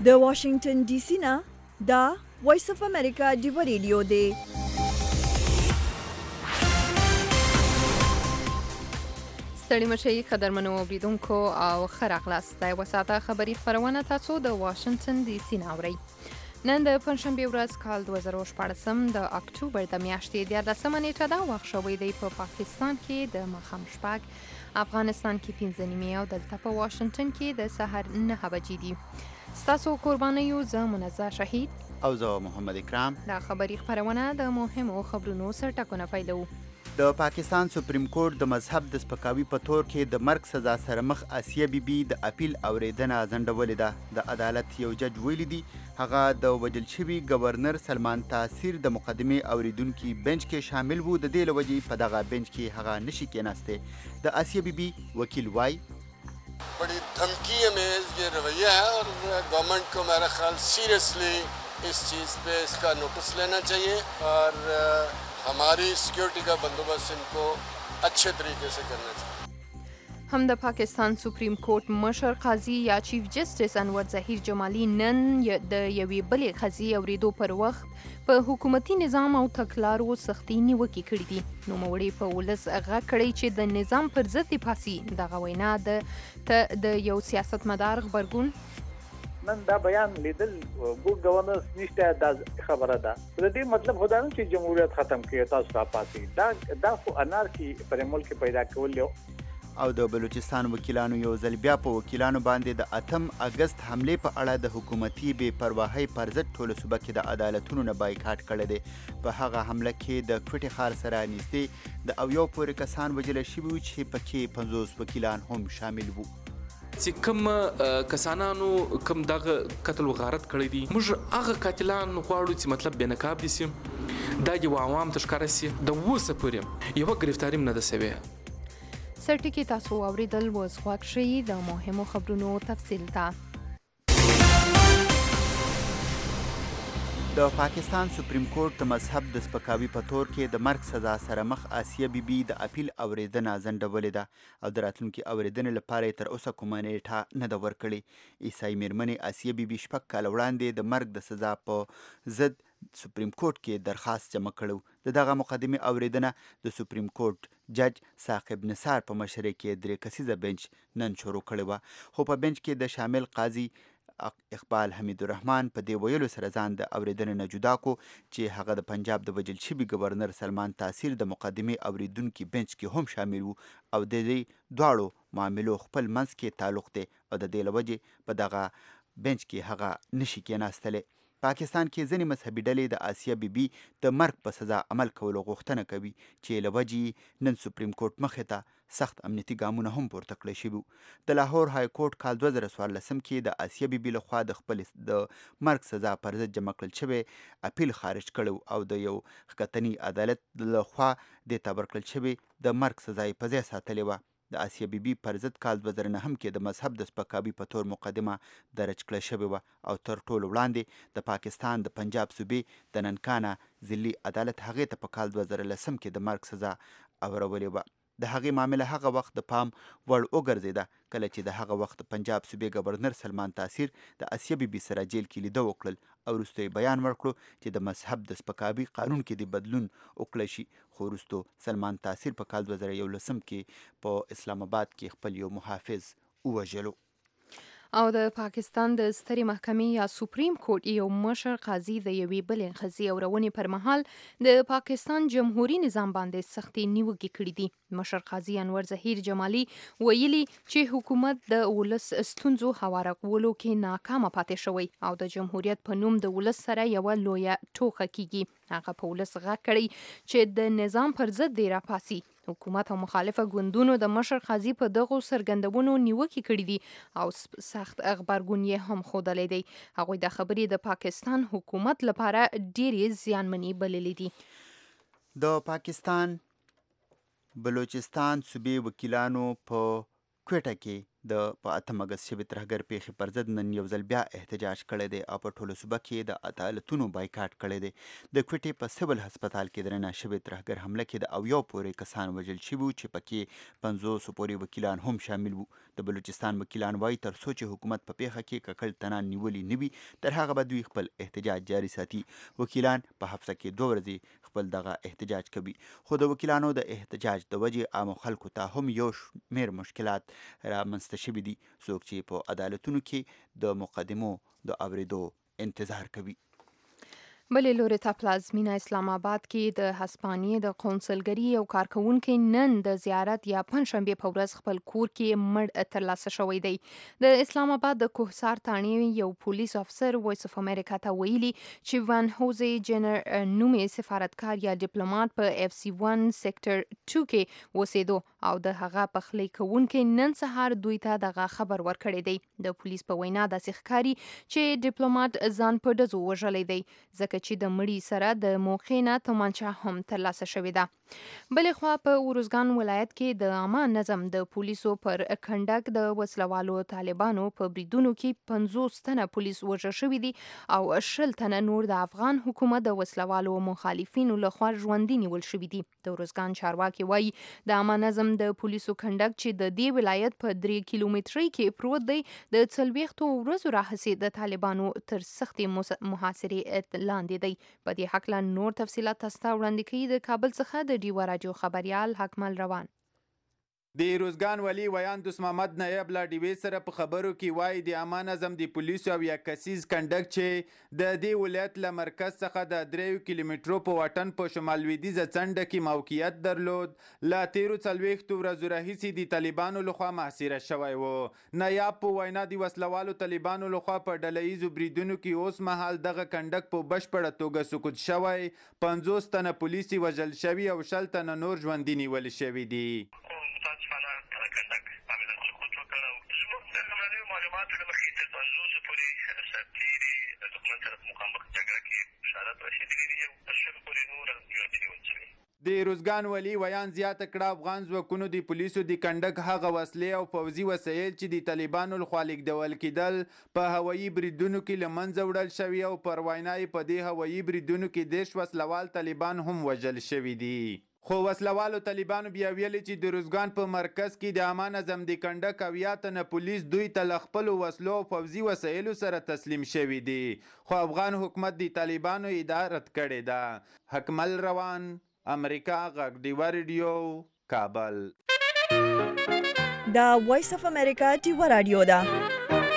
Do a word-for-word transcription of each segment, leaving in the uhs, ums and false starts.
د واشنگټن ډي سي نه دا وایس اف امریکا ډیو ریډیو دی. ستړي مشي قدرمنو اوریدونکو او ښه راغلاست. د یوه ساعته خبري خپرونه تاسو د واشنګټن ډي سي نه اورئ. نن د پنجشنبې ورځ کال دوه زره شپاړسم د اکتوبر د میاشتې دیارلسمه نیټه ده. وخت شوی دی په پاکستان کې د ماښام شپږ، افغانستان کې پنځه نیمې او دلته په واشنګټن کې د سحر نهه بجې دي. ستاسو قربانیو زه منزه شهید او زه محمد اکرام. دا خبري خپرونه د مهمو خبرونو سرټکونه پیلوو. د پاکستان سپریم کورټ د مذهب د سپکاوي په تور کې د مرګ سزا سره مخ آسیه بی بی د اپیل اوریدنه ځنډولې ده. د عدالت یو جج ویلي دي هغه د وژل شوي گورنر سلمان تاثیر د مقدمې اوریدونکي بنچ کې شامل وو. د دې له وجې په دغه بنچ کې هغه نشي کېناستی. د آسیه بی بی وکیل وای बड़ी धमकी अमेज ये रवैया है और गवर्नमेंट को मेरा ख्याल सीरियसली इस चीज़ पे इसका नोटिस लेना चाहिए और हमारी सिक्योरिटी का बंदोबस्त इनको अच्छे तरीके से करना चाहिए. هم د پاکستان سپریم کورټ مشر قاضي یا چیف جسټس انور ظهیر جمالي نن د یوې بلې قضیې اورېدو پر وخت په حکومتي نظام او تګلارو سختي نیوکې کړې دي. نوموړي په ولس غږ کړی چې د نظام پر ضد دې پاسي. دغه وینا د د یو سیاستمدار غبرګون نن دا بیان لیدل ګوډ گورننس نشته دا خبره ده. د دې مطلب خدا نه چې جمهوریت ختم کړي تاسو را پاسي. دا دا خو انارکی پر ملک پیدا کول یو. او د بلوچستان وکیلانو یو ځل بیا په وکیلانو باندې د اتم اگست حملې په اړه د حکومتي بې پرواهۍ پر ضد ټوله صوبه کې د عدالتونو نه بایکاټ کړی دی. په هغه حمله کې د کوټې ښار سره نږدې د اویو پورې کسان وژل شوي وو چې پکې پنځوس وکیلان هم شامل وو. چې کوم کسانانو کوم دغه قتل و غارت کړی دي موږ هغه قاتلان غواړو چې مطلب بې نقاب دي سي دا یو عوام ته ښکاره سي. د اوسه پورې یوه ګرفتاري هم نه ده سوې. سرټکی تاسو اوریدل وز غوږ شئ د مهمو خبرونو تفصیل ته. د پاکستان سپریم کورټ د مذهب د سپکاوي په تور کې د مرګ سزا سره مخ آسیه بی بی د اپیل اوریدنه ځنډولې ده او د راتلونکي اوریدنې لپاره یې تر اوسه کومه نیټه نه ده ورکړې. عیسائی میرمنې آسیه بی بی شپږ کاله وړاندې د مرګ د سزا په ضد سپریم کورټ کې درخواست جمع کړو. د دغه مقدمې اوریدنه د سپریم کورټ جج ثاقب نثار په مشرۍ کې درې کسیزه بنچ نن شروع کړې وه. خو په بنچ کې د شامل قاضي اقبال حمید الرحمن په دې ویلو سره ځان د اوریدنې نه جدا کو چې هغه د پنجاب د وژل شوي گورنر سلمان تاثیر د مقدمې اوریدونکي بنچ کې هم شامل وو او د دې دواړو معاملو خپل منځ کې تعلق دی او د دې له وجې په دغه بنچ کې هغه نشي کېناستلی. پاکستان کې ځینې مذهبي ډلې د آسیه بی بی د مرګ په سزا عمل کولو غوښتنه کوي چې له وجې نن سپریم کورټ مخې ته سخت امنیتي ګامونه هم پورته کړی شوي. د لاهور های کورټ کال دوه زره څوارلسم کې د آسیه بی بی لخوا د خپل د مرګ سزا پر ضد جمع کړل شوی اپیل خارج کړی او د یو ښکتني عدالت لخوا دې ته ورکړل شوی د مرګ سزا یې په ځای ساتلې وه. د آسیه بی بی پر ضد کال دوه زره نهم کې د مذهب د سپکاوي په تور مقدمه درج کړه شوې وه او تر ټولو وړاندې د پاکستان د پنجاب صوبې د ننکانه ضلعي عدالت هغې ته په کال دوه زره لسم کې د مرګ سزا اورولې وه. د هغې معامله هغه وخت د پام وړ وګرځېده کله چې د هغه وخت د پنجاب صوبې گورنر سلمان تاثیر د آسیه بی بی سره جیل کې لیده وکړل او وروسته یې بیان ورکړو چې د مذهب د سپکاوي قانون کې د بدلون وکړی شي. خو وروسته سلمان تاثیر په کال دوه زره یولسم کې په اسلام آباد کې خپل یو محافظ ووژلو. او د پاکستان د سترې محکمې یا سپریم کورټ یو مشر قاضي د یوې بلې قضیې اورونې پر مهال د پاکستان جمهوریت نظام باندې سختې نیوکې کړې دي. مشر قاضي انور ظهیر جمالي ویلي چې حکومت د ولس ستونزو هواره کولو کې ناکامه پاتې شوی او د جمهوریت په نوم د ولس سره یوه لویه ټوکه کیږي. هغه په ولس غږ کړی چې د نظام پر ضد دې راپاسي. حکومت او مخالفه ګوندونو د مشر قاضي په دغو څرګندونو نیوکې کړې دي او سخت غبرګون یې هم ښودلی دی. هغوی د خبرې د پاکستان حکومت لپاره ډېرې زیانمنې بللې دي. د پاکستان بلوچستان صوبې وکیلانو په کوټه کې د په اتم اګست شوې ترهګر پیښې پر ضد نن یو ځل بیا احتجاج کړی دی او په ټولو صوبه کې د عدالتونو بایکاټ کړی دی. د کوټې په سیول هسپتال کې درنه شوې ترهګر حمله کې د اویو پورې کسان وژل شوي وو چې پکې پنځوسو پورې وکیلان هم شامل وو. د بلوچستان وکیلان وایي تر څو چې حکومت په پیښه کې ککړ تنان نیولي نه وي تر هغه به دوی خپل احتجاج جاري ساتي. وکیلان په هفته کې دوه ورځې خپل دغه احتجاج کوي، خو د وکیلانو د احتجاج د وجې عامو خلکو ته هم یو شمېر مشکلات رامنځته شوي دي. څوک چې په عدالتونو کې د مقدمو د اورېدو انتظار کوي. بلې لورې ته پلازمینه اسلام آباد کې د هسپانیې د قونسلګري یو کارکونکي نن د زیارت یا پنجشنبې په ورځ خپل کور کې مړ ترلاسه شوی دی. د اسلام آباد د کوهسار تاڼې یو پولیس افسر وایس اف امریکا ته ویلي چې وان هوزي جنر نومي سفارتکار یا ډیپلوماټ په اف سی ون سیکټر دو کې اوسېدو او د هغه پخلی کوونکي نن سهار دوی ته دغه خبر ورکړی دی. د پولیس په وینا داسې ښکاري چې ډیپلوماټ ځان په ډزو وژلی دی ځکه چې د مړي سره د موقع نه تومانچه هم ترلاسه شوې ده. بلې خوا په ارزګان ولایت کې د عامه نظم د پولیسو پر کنډک د وسلوالو طالبانو په بریدونو کې پنځوس تنه پولیس وژل شوي دي او شل تنه نور د افغان حکومت د وسلوالو مخالفینو لخوا ژوندي نیول شوي دي. د ارزګان چارواکي وایي د عامه نظم د پولیسو کنډک چې د دې ولایت په درې کیلومترۍ کې پروت دی د څلوېښتو ورځو راهیسې د طالبانو تر سختې محاصرې لاندې دی. په دې هکله نور تفصیلات تاسو ته وړاندې کوي د کابل څخه د ډیوا راډیو خبریال حکمل روان. د روزګان ولی ویان دوست محمد نایب لا ډیوې سره په خبرو کې وایي د عامه نظم د پولیسو او یا کسیز کنډک چې د دې ولایت له مرکز څخه د دریو کیلومترو په واټن په شمال لویدیځه څنډه کې موقعیت درلود. لا تیرو څلوېښتو ورځو راهیسې د طالبانو لخوا محاصره شوی و. نایب په وینا د وسلوالو طالبانو لخوا په ډله ییزو بریدونو کې اوس مهال دغه کنډک په بشپړه توګه سقوط شوی. پنځوس تنه پولیس وژل شوي او شل تنه نور ژوندي نیول شوي دي. د روزګان ولی ویان زیاته کړه افغان ځواکونو د پولیسو د کنډک هغه وسلې او پوځي وسایل چې د طالبانو لخوا لیږدول کېدل په هوایي بریدونو کې له منځه وړل شوي او پر وینا یې په دې هوایي بریدونو کې دېرش وسلوال طالبان هم وژل شوي دي. خو وسلوالو طالبانو بیا ویلي چې د روزګان په مرکز کې د عامه نظم د کنډک اویا تنه پولیس دوی ته له خپلو وسلو او پوځي وسایلو سره تسلیم شوي دي. خو افغان حکومت د طالبانو ادعا رد کړې ده. حکمل روان، امریکا غږ ډیوا ریډیو، کابل. دا وایس اف امریکا ډیوا راډیو ده.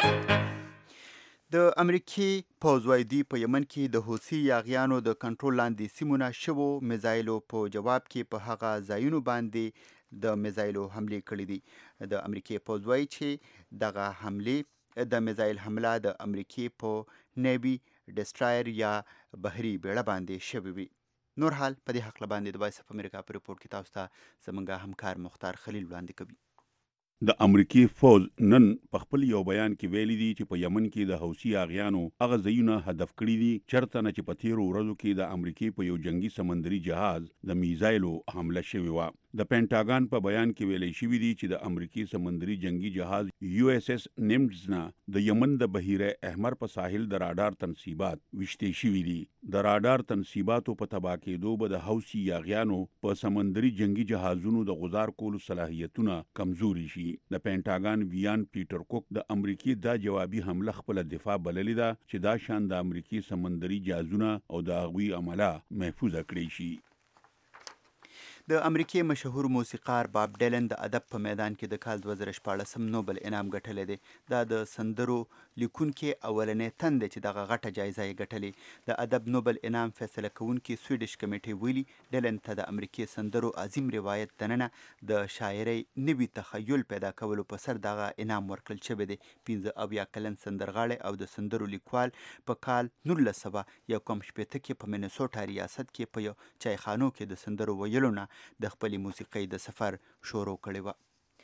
د امریکای پوځ وایي دوی په یمن کې د حوثي یاغیانو د کنټرول لاندې سیمو نه شوو میزایلو په جواب کې په هغه ځایونو باندې د میزایلو حملې کړې دي. د امریکای پوځ وایي چې دغه حملې د میزایل حمله د امریکای په نیوي ډسټرایر یا بحري بیړه باندې شوې وي. نور حال په دې حق باندې د وایس اف امریکا په ریپورت کې تاسو ته زمونږ همکار مختار خلیل وړاندې کوي. د امریکای فوج نن په خپل یو بیان کې ویلي دي چې په یمن کې د حوثي یاغیانو هغه ځایونه هدف کړي دي چرته نه چې په تیرو ورځو کې د امریکای په یو جنگي سمندري جهاز د میزایلو حمله شوې وه. د پینټاګان په بیان کې ویلي شوي دي چې د امریکای سمندري جنگي جهاز یو اس اس نیمز نه د یمن د بحیره احمر په ساحل د راډار تنصیبات وشتې شوي دي. د راډار تنصیباتو په تباه کېدو به د حوثي یاغیانو په سمندري جنگي جهازونو د غزار کولو صلاحیتونه کمزوري شي. د پینټاګان ویان پیټر کوک د امریکای دا جوابي حمله خپل دفاع بللې ده چې دا شان د امریکای سمندري جهازونه او د هغوی عمله محفوظ کړی شي. د امریکای مشهور موسیقار باب ډیلن د ادب په میدان کې د کال دوه زره شپاړسم نوبل انعام ګټلی دی. دا د سندرو لیکونکي اولنې تن دی چې دغه غټه جایزه یې ګټلې. د ادب نوبل انعام فیصله کوونکي سویډش کمیټې ویلي ډیلن ته د امریکای سندرو عظیم روایت دننه د شاعرۍ نوي تخیل پیدا کولو په سر دغه انعام ورکړل شوی دی. پنځه اویا کلن سندرغاړی او د سندرو لیکوال په کال نولس سوه یو کم شپېته کې په مینیسوټا ریاست کې په یو چایخانو کې د سندرو ویلو نه د خپلې موسیقۍ د سفر شروع کړی و.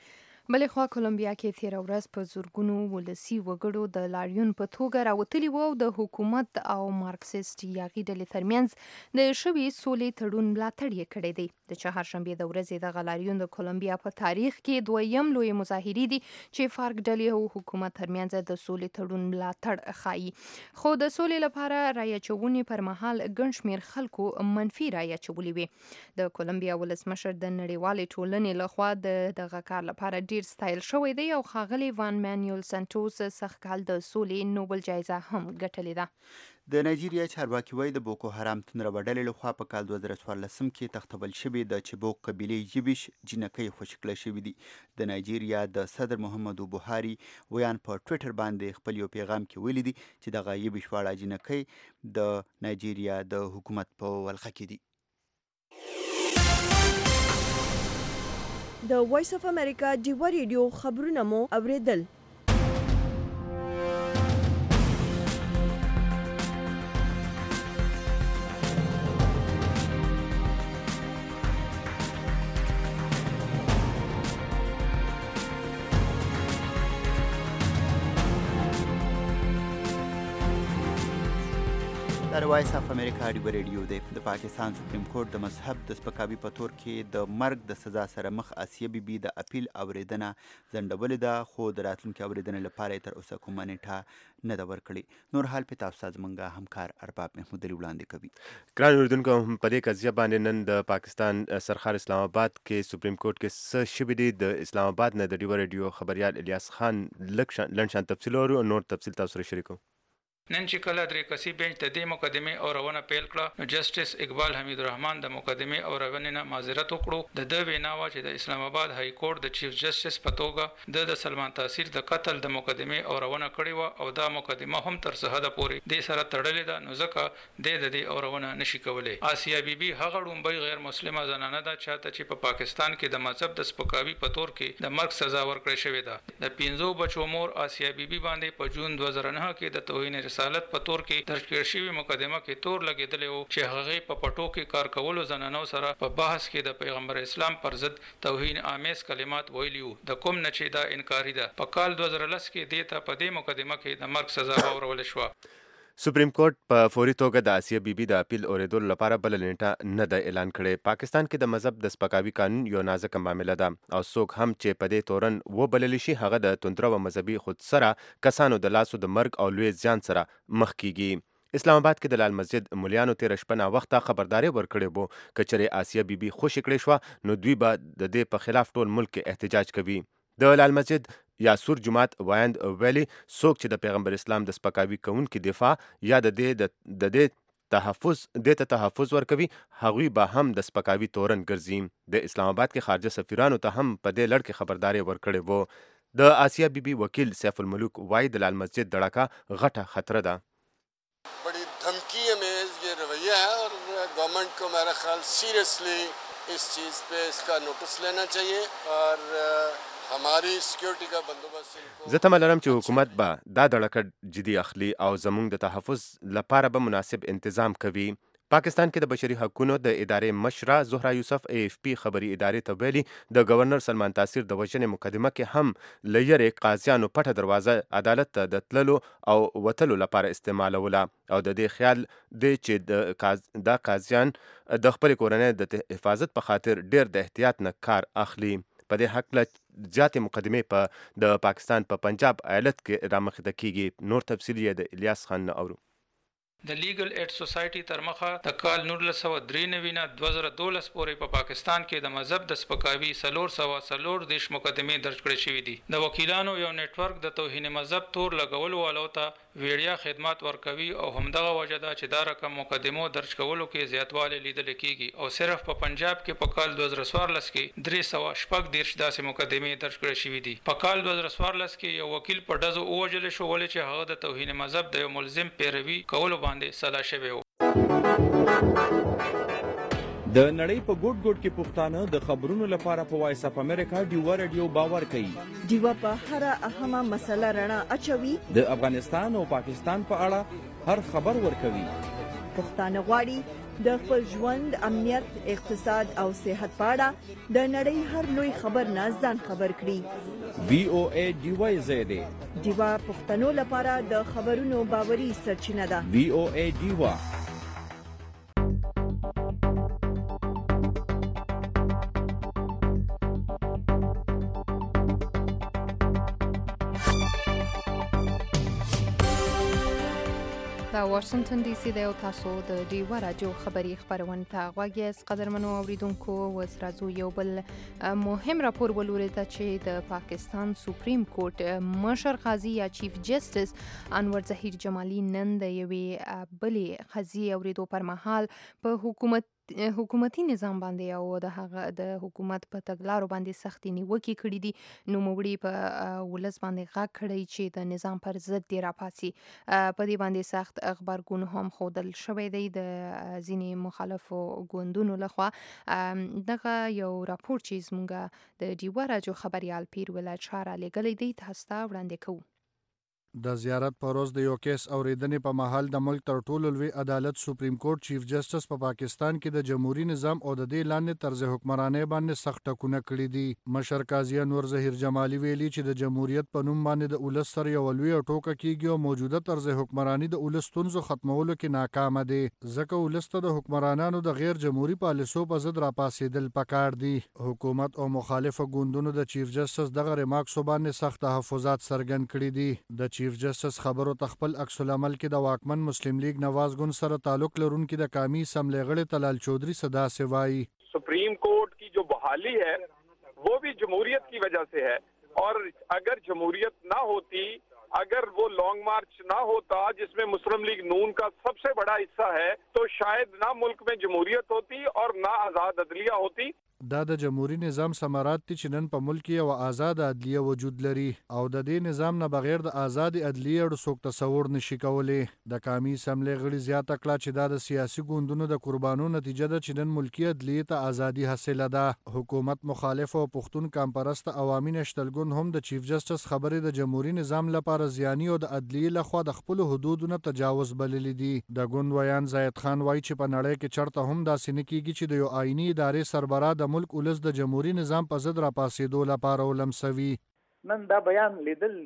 بلې خوا کولمبیا کې تیره ورځ په زرګونو ولسي وګړو د لاریون په توګه راوتلي وو او د حکومت او مارکسیست یاغي ډلې ترمنځ د شوي سولې تړون ملاتړ یې کړی دی. د چهارشنبې د ورځې دغه لاریون د کولمبیا په تاریخ کې دویم لوی مظاهرې دي چې فارک ډلې او حکومت ترمنځ د سولې تړون ملاتړ ښایي. خو د سولې لپاره رایه چونې پر مهال ګڼ شمېر خلکو منفي رایه چولې وې. د کولمبیا ولسمشر د نړیوالې ټولنې لخوا د دغه کار لپاره ډیر ستایل شوی دی او ښاغلی وان مانویل سنټوس سږ کال د سولې نوبل جایزه هم ګټلې ده. د نایجیریا چارواکي وایي د بوکو حرام تندربه ډلې لخوا په کال دوه زره څوارلسم کې تختبل شوي د چبوک قبیلې ژبیش جینکۍ خوشي کړه شوي دي. د نایجیریا د صدر محمدو بوهاري ویان په ټویټر باندې خپل یو پیغام کې ویلي دي چې دغه ژبیش واړه جینکۍ د نایجیریا د حکومت په ولقه کې دي. د وایس اف امریکا ډیوا ریډیو خبرونه مو اوریدل. دا د وایس اف امریکا ډیوا ریډیو دی. د پاکستان سپریم کورټ د مذهب د سپکاوي په تور کې د مرګ د سزا سره مخ آسیه بیبي د اپیل اوریدنه ځنډولې ده، خو د راتلونکي اوریدنې لپاره یې تر اوسه کومه نیټه نه ده ورکړې. نور حال په تاسو زمونږ همکار ارباب محمود علي وړاندې کوي. ګران اردوونکو، په دې قضیه باندې نن د پاکستان سرخار اسلام آباد کې سپریم کورټ کې څه شوي دي، د اسلام آباد نه د ډیوا ریډیو خبریال الیاس خان لږ شان تفصیل ورو نور تفصیل تاسو سره شریکو. نن چې کله درې کسي بنچ د دې مقدمې اورونه پیل کړه، نو جسټس اقبال حمید الرحمن د مقدمې اورونې نه معذرت وکړو. د ده وینا وه چې د اسلام آباد های کورټ د چیف جسټس په توګه د د سلمان تاثیر د قتل د مقدمې اورونه کړې وه او دا مقدمه هم تر څه حده پورې دې سره تړلې ده، نو ځکه دی د دې اورونه نشي کولی. آسیه بیبي هغه ړومبۍ غیر مسلمه زنانه ده چاته چې په پا پاکستان کې د مذهب د سپکاوي په تور کې د مرګ سزا ورکړې شوې ده. د پنځو بچو مور آسیه بیبي باندې په جون دوه زره نهه کې د توهین رسالت په تور کې درج کړل شوی مقدمه کې تور لګیدلی و چې هغه په پټو کې کار کولو زنانو سره په بحث کې د پیغمبر اسلام پر ضد توهین آمیز کلمات ویلي وو. د کوم نه چې دا انکاري ده. په کال دوه زره لس کې دې ته په دې مقدمه کې د مرګ سزا واورول شوه. سپریم کورټ په فوري توګه د آسیه بیبي د اپیل اوریدلو لپاره بل نیټه نه ده اعلان کړې. پاکستان کې د مذهب د سپکاوي قانون یو نازکه معامله ده او څوک هم چې په دې تورن وبللی شي هغه د توندرو مذهبي خودسره کسانو د لاسو د مرګ او لوی زیان سره مخ کیږي. اسلام آباد کې د لال مسجد مولیانو تیر شپه نا وخته خبرداري ورکړې وو که چېرې آسیه بیبي خوشي کړې شوه نو دوی به د دې په خلاف ټول ملک کې احتجاج کوي. د لال مسجد یا سور جماعت وایند ویلي څوک چې د پیغمبر اسلام د سپکاوي کوونکي دفاع یا د دې د دې تحفظ دې ته تحفظ ورکوي هغوی به هم د سپکاوي تورن ګرځي. د اسلام آباد کې خارجه سفیرانو ته هم په دې لړ کې خبرداري ورکړې وو. د آسیه بیبي وکیل سیف الملوک وایي د لال مسجد دړکه غټه خطره ده. बड़ी धमकी अमेज ये रवैया है और गवर्नमेंट को मेरा ख्याल सीरियसली इस चीज़ पे इसका नोटिस लेना चाहिए और हमारी सिक्योरिटी का बंदोबस्त. زه تمه لرم چې حکومت به دا دړکه جدي اخلي او زموږ د تحفظ لپاره به مناسب انتظام کوي. پاکستان کې د بشري حقوقو د ادارې مشره زهرا یوسف ای اف پی خبري ادارې ته ویلي د گورنر سلمان تاثیر د وژنې مقدمه کې هم ليرې قاضیانو پټه دروازه عدالت ته د تللو او وتلو لپاره استعمالوله او د دې خیال دی چې د دا قاضیان د خپل کورنۍ د حفاظت په خاطر ډیر د احتیاط نه کار اخلي. په دې حق له زیاتې مقدمې په د پاکستان په پنجاب ایالت کې رامخته کیږي. نور تفصیل یې د الیاس خان نه اورو. د لیګل ایډ سوسایټي تر مخه د کال نولس سوه درې نوي نه دوه زره دولس پورې په پاکستان کې د مذهب د سپکاوي څلور سوه څلور دېرش مقدمې درج کړې شوي دي. د وکیلانو یو نیټورک د توهین مذهب تور لګولو والو ته ویړیا خدمات ورکوي او همدغه وجه ده چې دا رقم مقدمو درج کولو کې زیاتوالی لیدل کېږي او صرف په پنجاب کې په کال دوه زره څوارلس کې درې سوه شپږ دېرش داسې مقدمې درج کړې شوي دي. په کال دوه زره څوارلس کې یو وکیل په ډزو ووژل شو ولې چې هغه د توهین مذهب د یو ملزم پیروي کولو باندې سلا شوی و. د نړۍ په ګوټ ګوټ کې پښتانه د خبرونو لپاره په وایس اف امریکا ډیوا ریډیو باور کوي. ډیوا په هر اهمه مسله رڼا اچوي. د افغانستان او پاکستان په اړه هر خبر ورکوي. پښتانه غواړي د خپل ژوند، امنیت، اقتصاد او صحت په اړه د نړۍ هر لوی خبر نه ځان خبر کړي. وی او ای ډیوا زیاده ډیوا پښتنو لپاره د خبرونو باوري سرچینه ده. وی او ای ډیوا دا واشنگټن ډي سي د تاسو د ډیوا راډیو خبري خبرونه ته غواړئ. اس قدرمنو اوریدونکو وس راځو یو بل مهم راپور ولوري ته چې د پاکستان سپریم کورټ مشر قاضي یا چیف جسټس انور ظهیر جمالي نن د یوې بلې قضیې اوریدو پر مهال په حکومت حکومتي نظام باندې او د هغه د حکومت په تګلارو باندې سختي نیوکې کړې دي. نو موږ په ولس باندې غږ کړی چې د نظام پر ضد دی راپاسي. په دې باندې سخت خبرګون هم ښودل شوی دی د ځینې مخالفو ګوندونو لخوا. دغه یو راپور چې زموږ د ډیوا راډیو خبريال پیر ولایت شاه لګلې دی تاسو ته وړاندې کوو. د زیارت پر ورځ د یو کیس اوریدنې په محل د ملک تر ټولو لوی عدالت سپریم کورټ چیف جسټس په پا پاکستان کې د جمهوریت نظام او د دې لاندې طرز حکمرانۍ باندې سخت ټکونه کړي دي. مشر قاضي انور ظهیر جمالي ویلي چې د جمهوریت په نوم باندې د ولس سره یو لوی ټوکه کیږي او موجوده طرز حکمرانی د ولس ستونزو ختمولو کې ناکام دي. ځکه ولس ته د حکمرانانو د غیر جمهوریت پالیسو په ضد راپاسېدل پکار دي. حکومت او مخالفه ګوندونو د چیف جسټس دغه ریمارکس باندې سخت تحفظات څرګند کړي دي. د چیف جسټس خبرو تخپل عکس العمل کې د واکمن مسلم لیگ نواز ګوند سره تعلق لرونکي د قومي اسمبلی غړي طلال چودھری صدا سے وایي सुप्रीम कोर्ट की जो बहाली है वो भी जमहूरियत की वजह से है और अगर जमहूरियत ना होती, अगर वो लॉन्ग मार्च ना होता जिसमें मुस्लिम लीग नून का सबसे बड़ा हिस्सा है, तो शायद ना मुल्क में जमहूरियत होती और ना आज़ाद अदलिया होती. دا د جمهوریت نظام ثمرات دي چې نن په ملک کې یو آزاد عدلیه وجود لري او د دې نظام نه بغیر د آزاد عدلیه ډېر څوک تصور نشي کولی. د قومي اسمبلی غړي زیاته کړه چې دا د سیاسي ګوندونو د قربانو نتیجه ده چې نن ملکی عدلیه ته ازادي حاصله ده. حکومت مخالف او پښتون کمپرست عوامي نشتل ګوند هم د چیف جسټس خبرې د جمهوریت نظام لپاره زیانی او د عدلیه لخوا د خپل حدودونو تجاوز بللي دي. د ګوند ویان زاید خان وایي چې په نړۍ کې چرته هم داسې نه کیږي چې د یو آئینی ادارې سربراه د ملک ولس د جمهوریت نظام په ضد راپاسېدو لپاره ولمسوي. نن دا بیان لیدل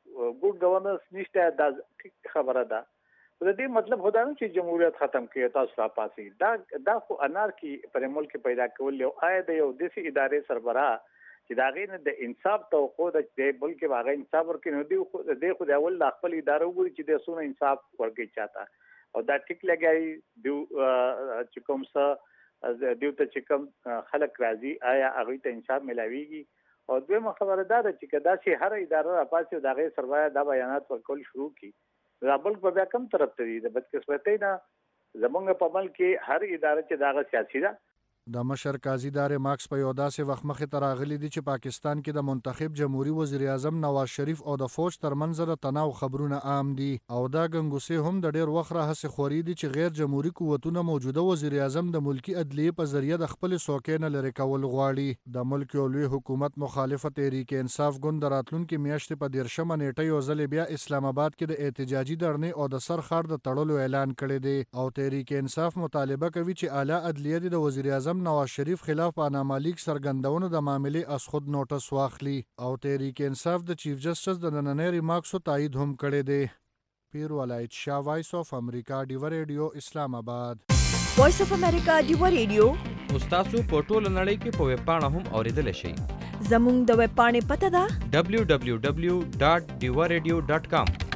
ګډ گورننس نشته دا خبره ده. د دې مطلب خدا نه چې جمهوریت ختم کړي تاسو راپاسي. دا دا خو انارکی پر ملک پیدا کول یو آیا د یو داسې ادارې سربراه چې دا غي نه د انصاف توقع د دې بلکې واغې انصاف ورکړي نو دی خو د خو د اول خپل ادارو وګړي چې د سونه انصاف ورکړي چاته او دا ټیک لګای دی چې کوم څه دیو ته چې کوم خلک راځي آیا هغه ته انصاف ملاويږي. او دویمه خبره دا ده چې کدا چې هر اداره راپاسي دا غي سربراه دا بیانات ورکول شروع کی دا بل په بیا کم طرف ته دي. د بدقسمتۍ نه زمونږ په ملک کې هر اداره چې دا سیاسي ده. د مشر قاضي دار ماکس په یو داسې وخت مخې ته راغلي دي چې پاکستان کې د منتخب جمهوریت وزیر اعظم نواز شریف او د فوج ترمنځ د تناو خبرونه عام دي او دا ګنګوسې هم د ډېر وخت راهیسې خوري دي چې غیر جمهوریت قوتونه موجوده وزیر اعظم د ملکی عدلیه په ذریعہ د خپل څوکۍ نه لرې کول غواړي. د ملک یو لوی حکومت مخالفه تحریک انصاف ګوند د راتلونکي میاشتې په دیرشمه نیټه یو ځل بیا اسلام آباد کې د احتجاجي دړنې او د سر خار د تړلو اعلان کړی دی او تحریک انصاف مطالبه کوي چې اعلی عدلیه د وزیر اعظم نواز شریف خلاف پاناما لیک سرګندونو د معاملې از خود نوټس واخلي او تحریک انصاف د چیف جسټس د نننۍ ریمارکسو تایید هم کړی دی. پیر ولایت شاه، وایس اف امریکا، ډیوا ریډیو، اسلام آباد. وایس اف امریکا ډیوا ریډیو تاسو په ټوله نړۍ کې په ویب پاڼه هم اوریدلی شئ. زموږ د ویب پاڼې پته ده دبلیو دبلیو دبلیو ډاټ ډیوا ریډیو ډاټ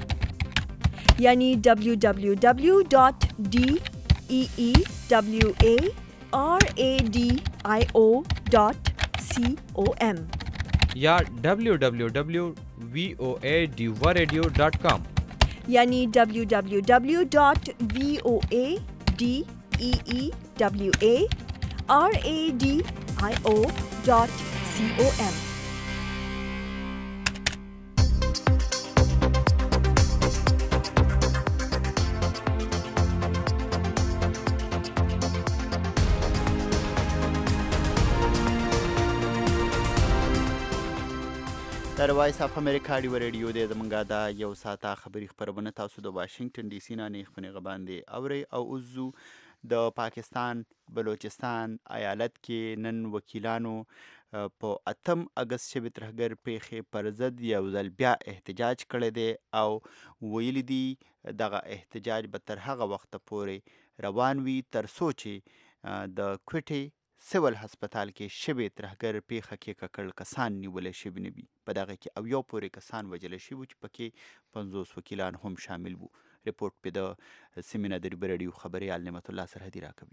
کام یعنی دبلیو دبلیو دبلیو ډاټ ډی ای ای دبلیو ای آر اے ڈی آئی او ڈاٹ سی او ایم یا ڈبلیو ڈبلیو ڈبلیو وی او اے ڈیوا ریڈیو ڈاٹ کام یعنی ڈبلیو ڈبلیو ڈبلیو ڈاٹ وی او اے ڈی ای ای ڈبلیو اے آر اے ڈی آئی او ڈاٹ سی او ایم. در وایس اف امریکا ډیوا ریډیو د زمونږه دا یو ساعته خبري خبرونه تاسو د واشنگټن ډي سي نه نه خپل غباندې اوري او اوزو د پاکستان بلوچستان ایالت کې نن وکیلانو په اتم اگست شبې ترهګر پیښې پر ضد یو ځل بیا احتجاج کړی دی او ویلي دي دغه احتجاج به تر هغه وخته پورې روان وي تر څو چې د کوټې سیول هسپتال کې شبې ترهګر پیښه کې ککړ کسان نیولای شوي نه وي. په دغه کې اویا پورې کسان وژلی شوي چې پکې پنځوس وکیلان هم شامل وو. رپورټ په د سیمې نه د رادیو خبریال نعمت الله سرحدي راکوي.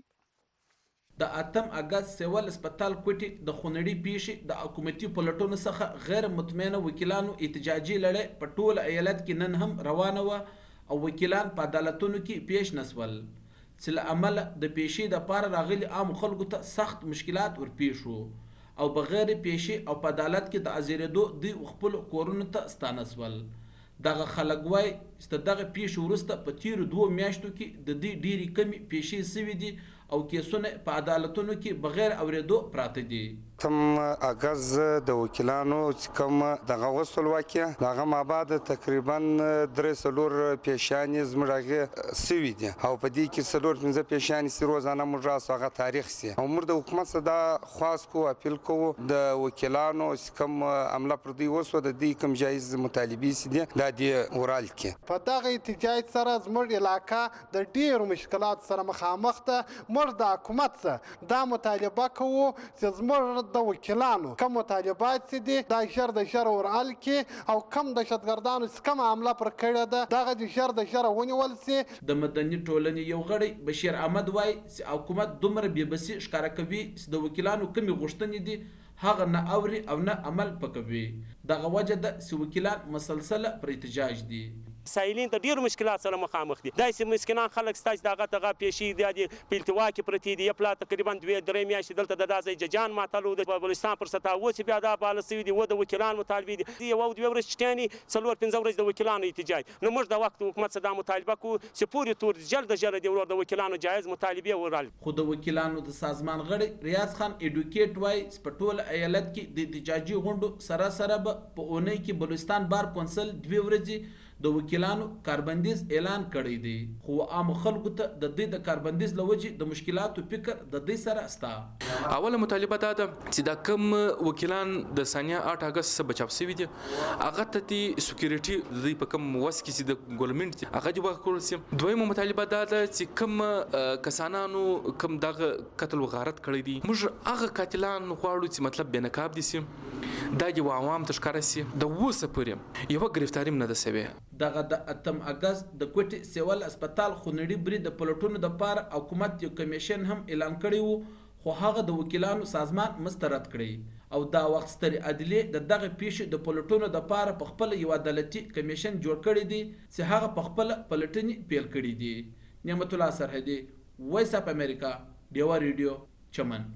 د اتم اگست سیول هسپتال کوټې د خونړۍ پیښې د حکومتي پلټونو څخه غیر مطمئنه وکیلانو احتجاجي لړۍ په ټول ایالت کې نن هم روانه وه او وکیلان په عدالتونو کې پیش نسول چې له امله د پیشې د پاره راغلي عام خلکو ته سخت مشکلات ورپېښ شو او بغیر پیشې او په عدالت کې د ازیرېدو دوی خپلو کورونو ته ستانه سول. دغه خلک وایي چې د دغه پیښې وروسته په تیرو دوو میاشتو کې د دې ډېرې کمې پیشې سوي دي او کیسونه په عدالتونو کې بغیر اورېدو پراته دي. تم اگست د وکیلانو چې کوم دغه وصل واقع دغه مابعد تقریبا درې څلور پیشانې زموږ هغې سوي دي او په دې کې څلور پنځه پیشانې چې روزانه موږ راسو هغه تاریخ سي او موږ د حکومت څخه دا خواست کوو اپیل کوو د وکیلانو چې کوم عمله پر دوی وسوه د دې کوم جایز مطالبې چې دي دا دې ورال کړي. په دغه احتجاج سره زموږ علاقه د ډېرو مشکلاتو سره مخامخ ده. موږ د حکومت څخه دا مطالبه کوو چې زموږ د وکیلانو کوم مطالبات چې دي دا ژر د ژره ورحل کړي او کوم دهشتګردانو چې کومه حمله پر کړې ده دغه د ژر د ژره ونیول سي. د مدني ټولنې یو غړی بشیر احمد وایي چې حکومت دومره بېبسي ښکاره کوي چې د وکیلانو کومې غوښتنې دي هغه نه اوري او نه عمل پکوي. دغه وجه ده چې وکیلان مسلسله پر احتجاج دي. سایلین ته ډیرو مشکلات سره مخامخ دي. داسې مسکینان خلک ستاسو دغه دغه پیشې دي په التوا کې پرتې دي. پلا تقریبا دوه درې میاشتې دلته د داسې ججان ماتلو د بلوچستان پر سطح اوس بیا دا بالا سوي دي و د وکیلان مطالبې دي. یو او دوه ورځې چټیانې څلور پنځه ورځې د وکیلانو احتجاج. نو موږ د وخت حکومت څخه دا مطالبه کوو چې پورې تور جلد جلد دی ورور د وکیلانو جایز مطالبې ورال. خو د وکیلانو د سازمان غړی ریاض خان ایډوکیټ وایي چې په ټول ایالت کې د احتجاجي غونډو سره سره به په اونۍ کې بلوچستان بار کونسل دوه ورځې د وکیلانو کاربندیز اعلان کړی دی. خو عام خلکو ته د دې د کاربندیز له وجې د مشکلاتو فکر د دې سره ستا. اوله مطالبه دا ده چې دا کم وکیلان د ثانیه آټ اګست څخه بچاو سوي دي هغه ته د سکیورټي د دوی په کم وس کې چې د ګورنمنټ دي هغه دې ورکړل سي. دویمه مطالبه دا ده چې کم کسانانو کم دغه قتل و غارت کړی دي موږ هغه قاتلان غواړو چې مطلب بې نقاب دي سي دا یو عوام ته ښکاره سي د اوسه پورې یوه ګرفتاري نه ده سوې. دغه د اتم اگست د کوټې سیول هسپتال خونړي برید د پلټونو دپاره حکومت یو کمیشن هم اعلان کړی و خو هغه د وکیلانو سازمان مسترد کړی او دا وخت سترې عدلیې د دغه پیښې د پلټونو دپاره په خپله یو عدالتي کمیشن جوړ کړی دی چې هغه په خپله پلټنې پیل کړي دي. نعمت الله سرحدي وایس اف امریکا ډیوا ریډیو چمن.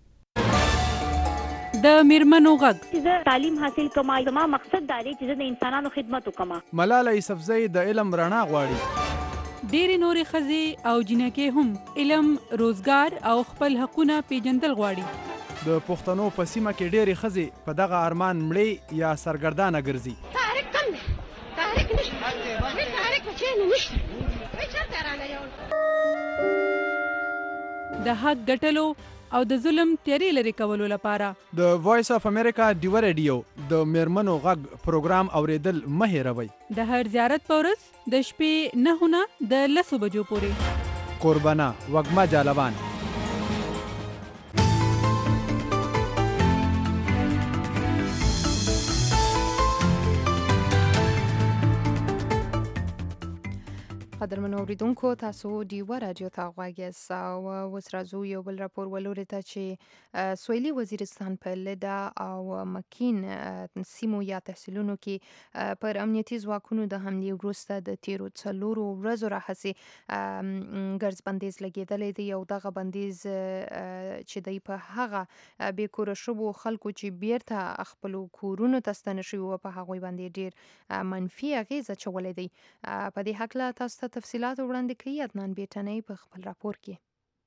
د میرمنو غږ چې تعلیم حاصل کوم زما مقصد دا دی چې د انسانانو خدمت وکم. ملاله یوسفزۍ د علم رڼا غواړي. ډېرې نورې ښځې او جنکې هم علم روزګار او خپل حقونه پیژندل غواړي. د پښتنو په سیمه کې ډېرې ښځې په دغه ارمان مړې یا سرګردانه ګرځي. تحریک کم دی تحریک نشته تحریک چېرې نشته چېرته رانه یو د حق ګټلو او د ظلم تیری لري کولو لپاره د وایس اف امریکا ډیو ریډیو د میرمنو غږ پروګرام اوریدل مه هېروئ. د هر زیارت په ورځ د شپې نهه نه د لسو بجو پورې. قربانه وږمه جالبان. قدرمنو اوریدونکو تاسو ډیوه راډیو ته غوږ یاست او اوس راځو یو بل راپور ولورې ته چې سویلي وزیرستان په لدا او مکین سیمو یا تحصیلونو کې پر امنیتي ځواکونو د حملې وروسته د تیرو څلورو ورځو راهیسې ګرځ بندیز لګېدلی دی او دغه بندیز چې دی په هغه بې کوره شوو خلکو چې بیرته خپلو کورونو ته ستانه شوي وو په هغوی باندې ډېر منفي اغېز اچولی دی. په دې هکله تاسو ته تفصیلات وړاندې کوي عدنان بیټنۍ په خپل راپور کې.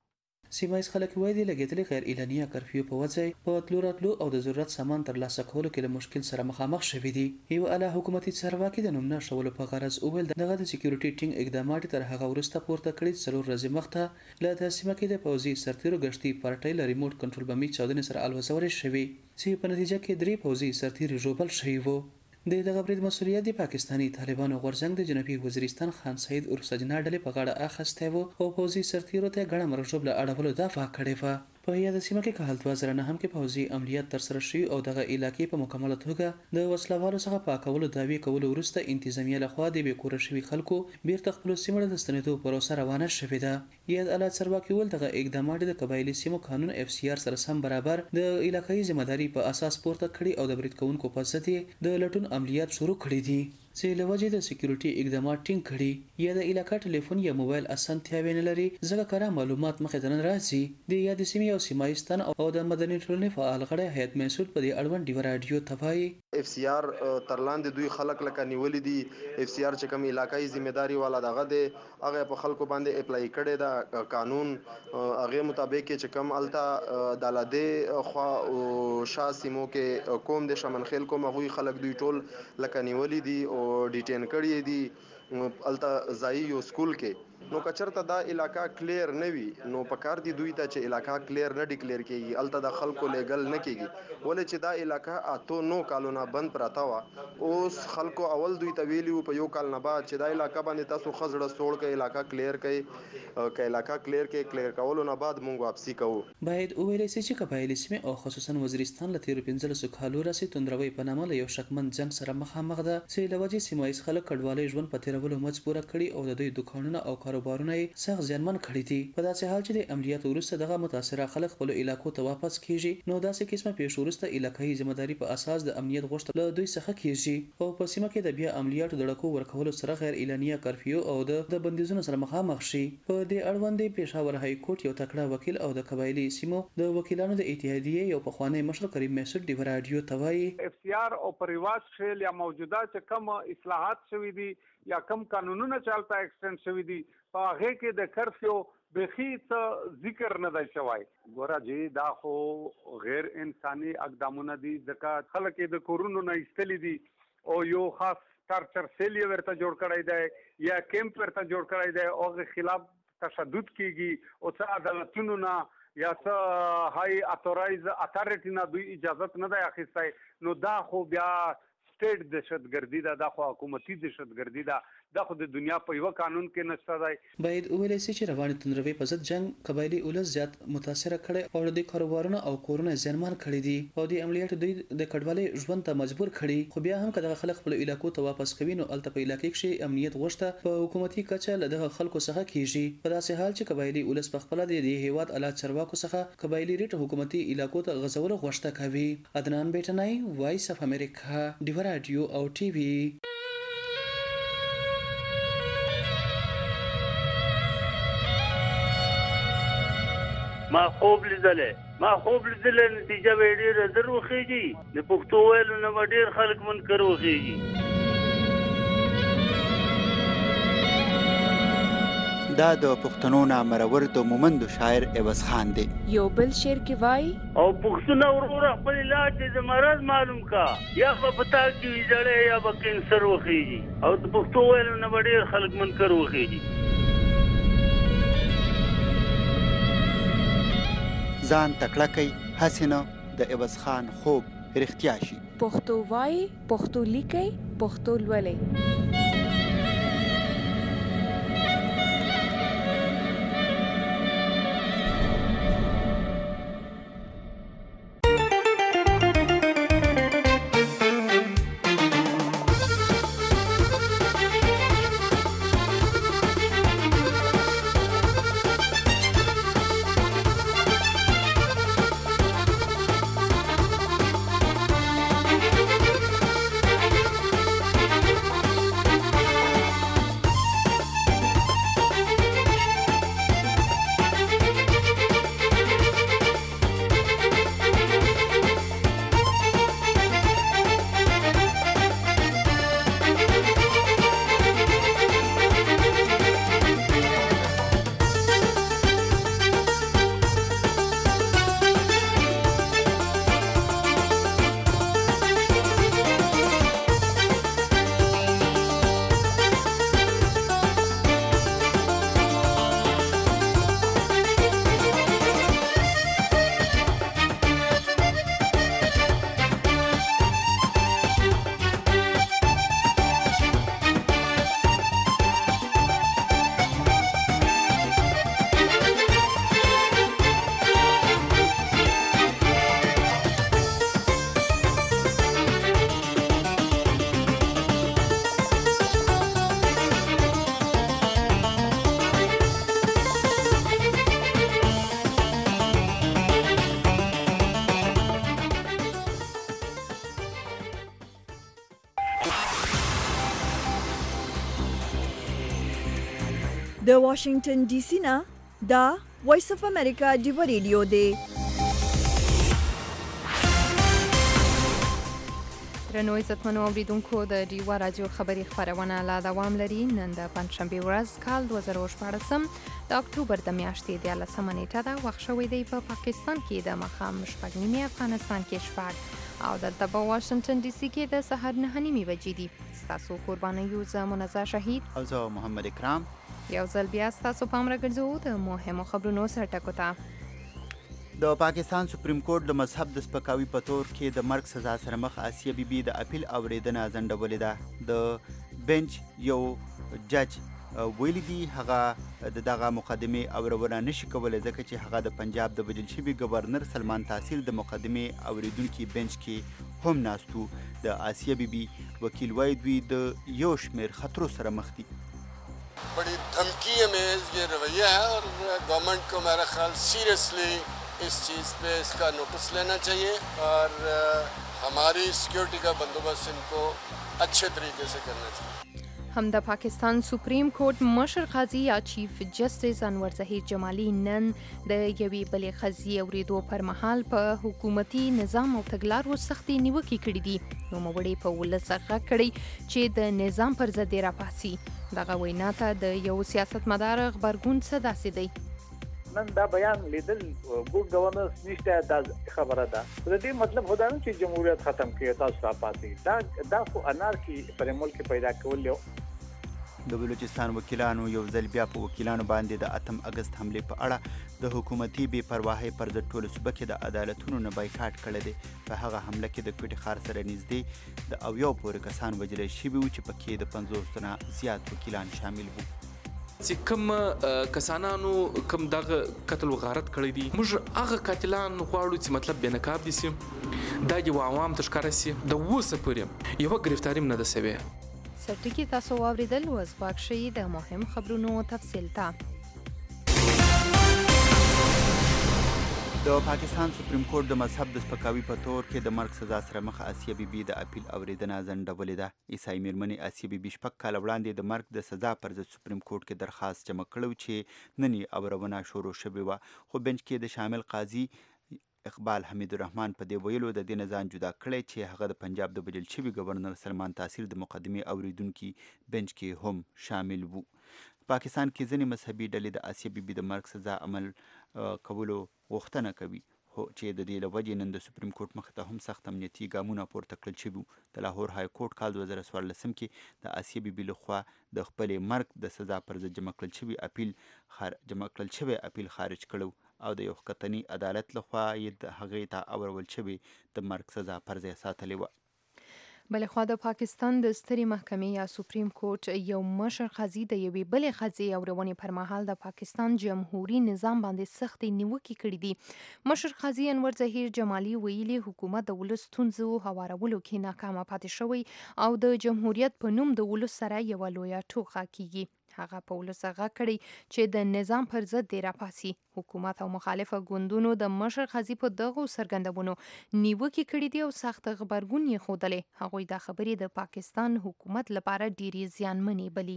سیمایي خلک وایي د لګیدلې غیر اعلانیه کرفیو په وجه په تلو راتلو او د ضرورت سامان ترلاسه کولو کې له مشکل سره مخامخ شوي دي. یو اعلی حکومتي چارواکي د نوم نه شولو په غرض وویل دغه د سکیورټي ټینګ اقدامات تر هغه وروسته پورته کړي څلور ورځې مخته له د سیمه کې د پوځي سرتیرو گشتي پارټۍ له ریموټ کنټرول بمي چاودنې سره الوزورې شوي چې په نتیجه کې درې پوځي سرتیري ژوبل شوي وو. د دغه برید مسؤلیت د پاکستاني طالبانو غورځنګ د جنوبي وزیرستان خان سعید اورسجنا ډلې په غاړه اخیستی و او پوځي سرتیرو ته ګڼه مرژوب له اړولو دفاع کړې وه. په یاد سیمه کې کال دوه زره نهم کې پوځي عملیات ترسره شوي او دغه علاقې په مکمله توګه د وسلوالو څخه پاکولو دعوې کولو وروسته انتظامیه لخوا د بې کوره شوي خلکو بیرته خپلو سیمو ته د ستنېدو پروسه روانه شوې ده. یاد اعلی چارواکي وویل دغه اقدامات د قبایلي سیمو قانون اف سی آر سره سم برابر د علاقایي ذمہداري په اساس پورته کړي او د برید کوونکو په ضد د لټون عملیات شروع کړي دي چې له وجې د سکیورټي اقدامات ټینګ کړي. یا د علاقه ټلیفون یا موبایل اسانتیاوې نه لري ځکه کره معلومات مخې ته نه راځي. د یاد سیمې او سیمایستان او د مدني ټولنې فعال غړي هیئت مسؤل په دې اړوند ډیو رادیو ته وایي اف سی آر ترلاندې دوی خلک لکه نیولې دي. اف سی آر چې کوم علاقایي ذمہداري والا دغه دی هغه په خلکو باندې اپلای کړي دا قانون هغه مطابق چې کوم الته عدالت خو او شاسمو کې قوم د شمن خیل کوم غوي خلک دوی ټول لکه نیولې دي او ډیټین کړي دي الته ځای یو سکول کې. نو کچرته دا علاقہ کلیر نه وي نو پکار دي دوی ته چې علاقہ کلیر نه ډیکلیئر کیږي الته د خلکو لیګل نه کیږي ولې چې دا علاقہ اته نو کالونه بند پراته وا اوس خلکو اول دوی ته ویلیو په یو کال نه بعد چې دا علاقہ باندې تاسو خزړه سوړ کې علاقہ کلیر کړي که علاقہ کلیر کې کلیر کولو نه بعد مونږ واپسی کوو. باید ویل شي چې قبایلی سیمې او خصوصا وزیرستان له تیر پنځلسو کالو راځي توندروي په نامه له یو شکمن جنگ سره مخامخ ده چې له وجې سیمایي خلک کډوالۍ ژوند په تیرولو مجبوره کړي او د دوی دکانونه او کاروبارونه یې سخت زیانمن کړي دي. په داسې حال چې د عملیات وروسته دغه متاثره خلک خپلو علاقو ته واپس کیږي نو داسې قسمه پیښو وروسته علاقایي ذمہداري په اساس د امنیت غوښتل له دوی څخه کیږي او په سیمه کې د بیا عملیاتو د ډکو ورکولو سره غیر اعلانیه کرفیو او د بندیزونو سره مخامخ شي. په دې اړوند د پېښور های کورټ یو تکړه وکیل او د قبایلی سیمو د وکیلانو د اتحادیې یو پخوانی مشر کریم مسعود ډیو رادیو ته وایي اف سی آر او پریواز شیل یا موجوده چې کوم اصلاحات شوي دي یا کم قانونونه چالتا ایکسټند شوي دي په هغه کې د کرفیو بخي څه ذکر نه دی شوی. ګوره جی دا خو غیر انساني اقدامونه دي ځکه خلک د کورونو نه ایستلي دي او یو خاص ټارچر سیل ورته جوړ کړی دی یا کیمپ ورته جوړ کړی دی او غیر خلاف تشدد کیږي او څه عدالتونو نه یا څه هاي اتورایز اتارټی نه دوی اجازه نه دی اخیستی نو دا خو بیا سټیټ دهشتګردي ده دا خو حکومتي دهشتګردي ده دا خو د دنیا په یو قانون کې نشته دی. باید ویل شي چې رواني توندروي په ضد جنگ قبایلی اولس زیات متاثره کړي او د کاروبارونو او کورونه زیانمن کړي دي او د عملیاتو دوی د کډوالۍ ژوند ته مجبور کړي. خو بیا هم کله خلک خپل علاقو ته واپس کوي نو الته په علاقې کې امنیت غوښته په حکومتي کچه له دغه خلکو څخه کیږي. په داسې حال چې قبایلی اولس په خپل د هیواد اعلی چارواکو څخه قبایلی ریټ حکومتي علاقو ته غزول غوښته کوي. عدنان بیٹنای وایس اف امریکا ډیو رادیو او ټي وي. ما خوب لیدلې ما خوب لیدلې نتیجه به ډېره زر وخیږي د پښتو ویلو نه به ډېر خلک منکر وخیږي. دا د پښتنو نامرور د مومندو شاعر عوض خان دی. یو بل شعر کې وای او پښتون وروره خپل علاج د مرض معلوم کا یا په پتا کې ویځړې یا به کینسر وخیږي او د پښتو ویلو نه به ډېر خلک منکر وخیږي. ځان تکړه کوي هسې نه د عوض خان خوب رښتیا شي. پښتو وای پښتو لیکي پښتو لولئ. د واشنگټن ډي سي نه دا وایس اف امریکا دی ریډیو دی. درنو عزتمنو اوریدونکو د ډیوا راډیو خبري خبرونه لا دوام لري. نن د پنځشنبه ورځ کال دوه زره شپږ د اکتوبر د میاشتې د لسمه نیټه ده. وخت شوی دی په پاکستان کې د ماښام شپږ نیمې، افغانستان کې شپږ او دلته په واشنگټن ډي سي کې د سهار نهه نیمې بجې دي. ستاسو قربانیو زه منزه شهید او زه محمد اکرام یو ځل بیا ستاسو پام راګرځوو د مهمو خبرونو سرټکو ته. د پاکستان سپریم کورټ د مذهب د سپکاوي په تور کې د مرګ سزا سره مخ آسیه بی بی د اپیل اوریدنه ځنډولې ده. د بنچ یو جج ویلي دي هغه د دغه مقدمې اورونه نشي کولی ځکه چې هغه د پنجاب د وژل شوي گورنر سلمان تحصیل د مقدمې اوریدونکي بنچ کې هم ناستو. د آسیه بی بی وکیل وایي دوی د یو شمېر خطرو سره مخ دي. बड़ी धमकी अमेज ये रवैया है और गवर्नमेंट को मेरा ख्याल सीरियसली इस चीज़ पे इसका नोटिस लेना चाहिए और हमारी सिक्योरिटी का बंदोबस्त इनको अच्छे तरीके से करना चाहिए. هم د پاکستان سپریم کورټ مشر قاضي یا چیف جسټس انور ظهیر جمالي نن د یوې بلې قضیې اورېدو پر مهال په حکومتي نظام او تګلارو سختې نیوکې کړې دي. نوموړي په ولس غږ کړی چې د نظام پر ضد یې راپاڅي. دغه وینا ته د یو سیاستمدار غبرګون څه داسې دی. نن دا بیان لیدل ګډ گورننس نشته دا خبره ده. د دې مطلب هدا نه چې جمهوریت ختم کړي تاسو راپاتې. دا دا خو انارکی پر ملک پیدا کول یو د بلوچستان وکیلانو یو ځل بیا په وکیلانو باندې د اتم اگست حملې په اړه د حکومتي بې پرواهۍ پر ضد ټولو صوبه کې د عدالتونو نه بایکاټ کړی دی. په هغه حمله کې د کوټې ښار سره نږدې د اویو پورې کسان وژلی شوي وو چې پکې د پنځوس نه زیات وکیلان شامل وو. چې کوم کسانانو کوم دغه قتل و غارت کړی دي موږ هغه قاتلان غواړو چې مطلب بې نقاب دي سي دا یو عوام ته ښکاره سي. د اوسه پورې یوه ګرفتاري هم نه ده سوې. سرټکي تاسو واورېدل. اوس پاک شئ د مهم خبرونو تفصیل ته. د پاکستان سپریم کورټ د مذهب د سپکاوي په تور کې د مرګ سزا سره مخ آسیه بی بی د اپیل اوریدنه ځنډولې ده. عیسائی میرمنې آسیه بی بی شپږ کاله وړاندې د مرګ د سزا پر ضد سپریم کورټ کې درخواست جمع کړی چې نن یې اورونه شروع شوې وه، خو بنچ کې د شامل قاضي اقبال حمید الرحمن په دې ویلو د دې نه ځان جدا کړی چې هغه د پنجاب د وژل شوي گورنر سلمان تحصیل د مقدمې اوریدونکي بنچ کې هم شامل وو. پاکستان کې ځینې مذهبي ډلې د آسیه بی بی د مرګ سزا عمل کولو غوښتنه کوي، خو چې د دې له وجې نن د سپریم کورټ مخې ته هم سخت امنیتي ګامونه پورته کړل شوي وو. د لاهور های کورټ کال دوه زره څوارلسم کې د آسیه بی بی لخوا د خپلې مرګ د سزا پر ضد جمع کړل شوي اپیل خار... جمع کړل شوی اپیل خارج کړو او د یو ښکتني عدالت لخوا یې د هغې ته اورول شوې د مرګ سزا پر ځای ساتلې وه. بلخوا د پاکستان د سترې محکمې یا سپریم کورټ یو مشر قاضي د یوې بلې ښځې اورونې پر مهال د پاکستان جمهوري نظام باندې سختې نیوکې کړې دي. مشر قاضي انور ظهیر جمالي ویلي حکومت د ولس ستونزو هوارولو کې ناکامه پاتې شوی او د جمهوریت په نوم د ولس سره یوه لویه ټوکه کیږي. هغه په ولس غږ کړی چې د نظام پر ضد دی راپاسي. حکومت او مخالفه ګوندونو د مشر قاضي په دغو څرګندونو نیوکې کړې دي او سخت غبرګون یې ښودلی. هغوی دا خبرې د پاکستان حکومت لپاره ډېرې زیانمنې بلي.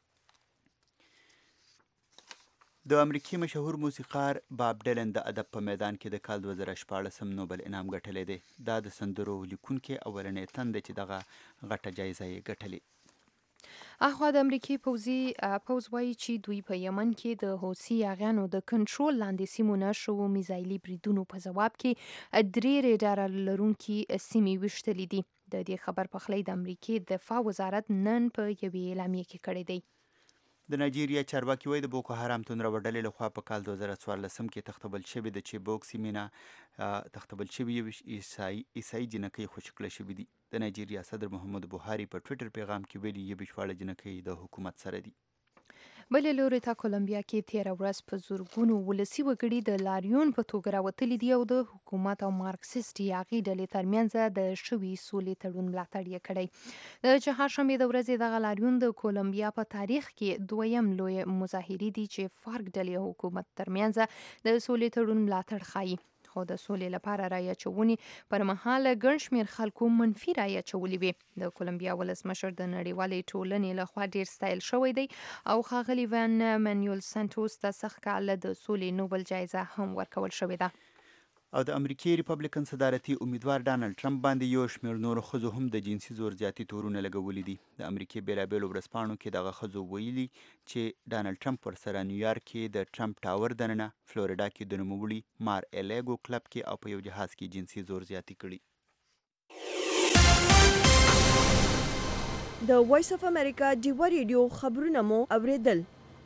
د امریکې مشهور موسیقار باب ډیلن د ادب په میدان کې د کال دوه زره شپاړسم نوبل انعام ګټلی دی. دا د سندرو لیکونکی اولنی تن دی چې دغه غټه جایزه یې ګټلې. اخوا د امریکې پوځي پوځ وایي چې دوی په یمن کې د حوثي یاغیانو د کنټرول لاندې سیمو نه شوو میزایلي بریدونو په ځواب کې درې ریډار لرونکي سیمې ویشتلې دي. د دې خبر پخلی د امریکې دفاع وزارت نن په یوې اعلامیه کې کړی دی. د نایجیریا چارواکي وایي د بوکو حرام توندرو ډلې لخوا په کال دوه زره څوارلسم کې تختبل شوي د چیبوک سیمې نه تختبل شوي یو عیسائی عیسائی جنکۍ خوشي کړل شوي دي. د نایجیریا صدر محمد بوهاري په ټویټر پیغام کې ویلي یوې شواړه جنکۍ د حکومت سره دي. بلې لوري ته کولمبیا کې تیره ورځ په زرګونو ولسي وګړي د لاریون په توګه راوتلي دي او د حکومت او مارکسیست یاغي ډلې ترمنځ د شوي سولې تړون ملاتړ یې کړی. د چهارشنبې د ورځې دغه لاریون د کولمبیا په تاریخ کې دویم لوی مظاهرې دي چې فارک ډلې او حکومت ترمنځ د سولې تړون ملاتړ ښایي. خو او د سولې لپاره رایه چونی پر مهال ګڼ شمېر خلکو منفي رایه چولې وي. د کولمبیا ولسمشر د نړیوالې ټولنې لخوا ډیر ستایل شوی دی او ښاغلي وان مانویل سانټوس ته سږ کال د سولې نوبل جایزه هم ورکول شوې ده. او د امریکای ریپبلیکن صدارتي امیدوار ډانلډ ټرمپ باندې یو شمېر نور ښځو هم د جنسي زور زیاتي تورونه لګولي دي. د امریکای بیلابیلو ورځپاڼو کې دغه ښځو ویلي چې ډانلډ ټرمپ ورسره نیویارک کې د ټرمپ ټاور دننه فلوریډا کې د نوموړي مار الیګو کلب کې او په یو جهاز کې جنسي زور زیاتي کړي. د وایس اف امریکا ډیوا ریډیو خبرونه مو اوریدل.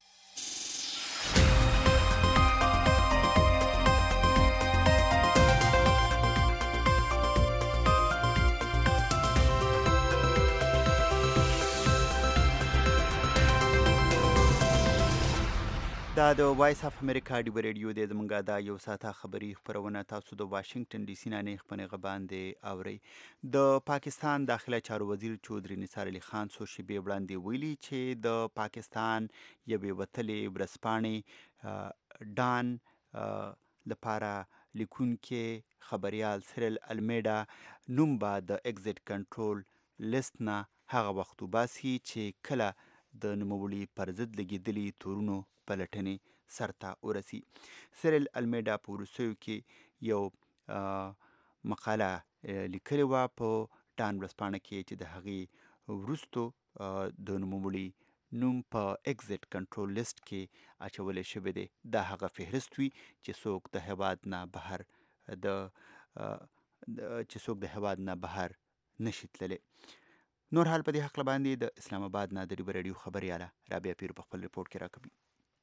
دا د وایس اف امریکا ډیوا ریډیو د زمونږه دا یو ساعته خبري خبرونه تاسو د واشنگټن ډي سي نه نه خپنه غباندې اوري. د پاکستان داخله چارو وزیر چودري نثار علي خان څو شیبې وړاندې ویلي چې د پاکستان یوې وتلې ورځپاڼې ډان لپاره لیکونکي خبريال سیرل المیډا نوم به د ایگزیټ کنټرول لیست نه هغه وخت وباسي چې کله د نوموړي پر ضد لګېدلي تورونو پلټنې سرته ورسي. سیرل المیډا په وروستیو کې یو مقاله لیکلې وه په ډان ورځپاڼه کې چې د هغې وروستو د نوموړي نوم په ایگزیټ کنټرول لیست کې اچولی شوی دی. دا هغه فهرست وي چې څوک د هیواد نه بهر د چې څوک د هیواد نه بهر نشي تللی. نور حال په دې حق باندې د اسلام آباد نه د ډیوا ریډیو خبرياله رابعه پیر په خپل ریپورت کې راکوي.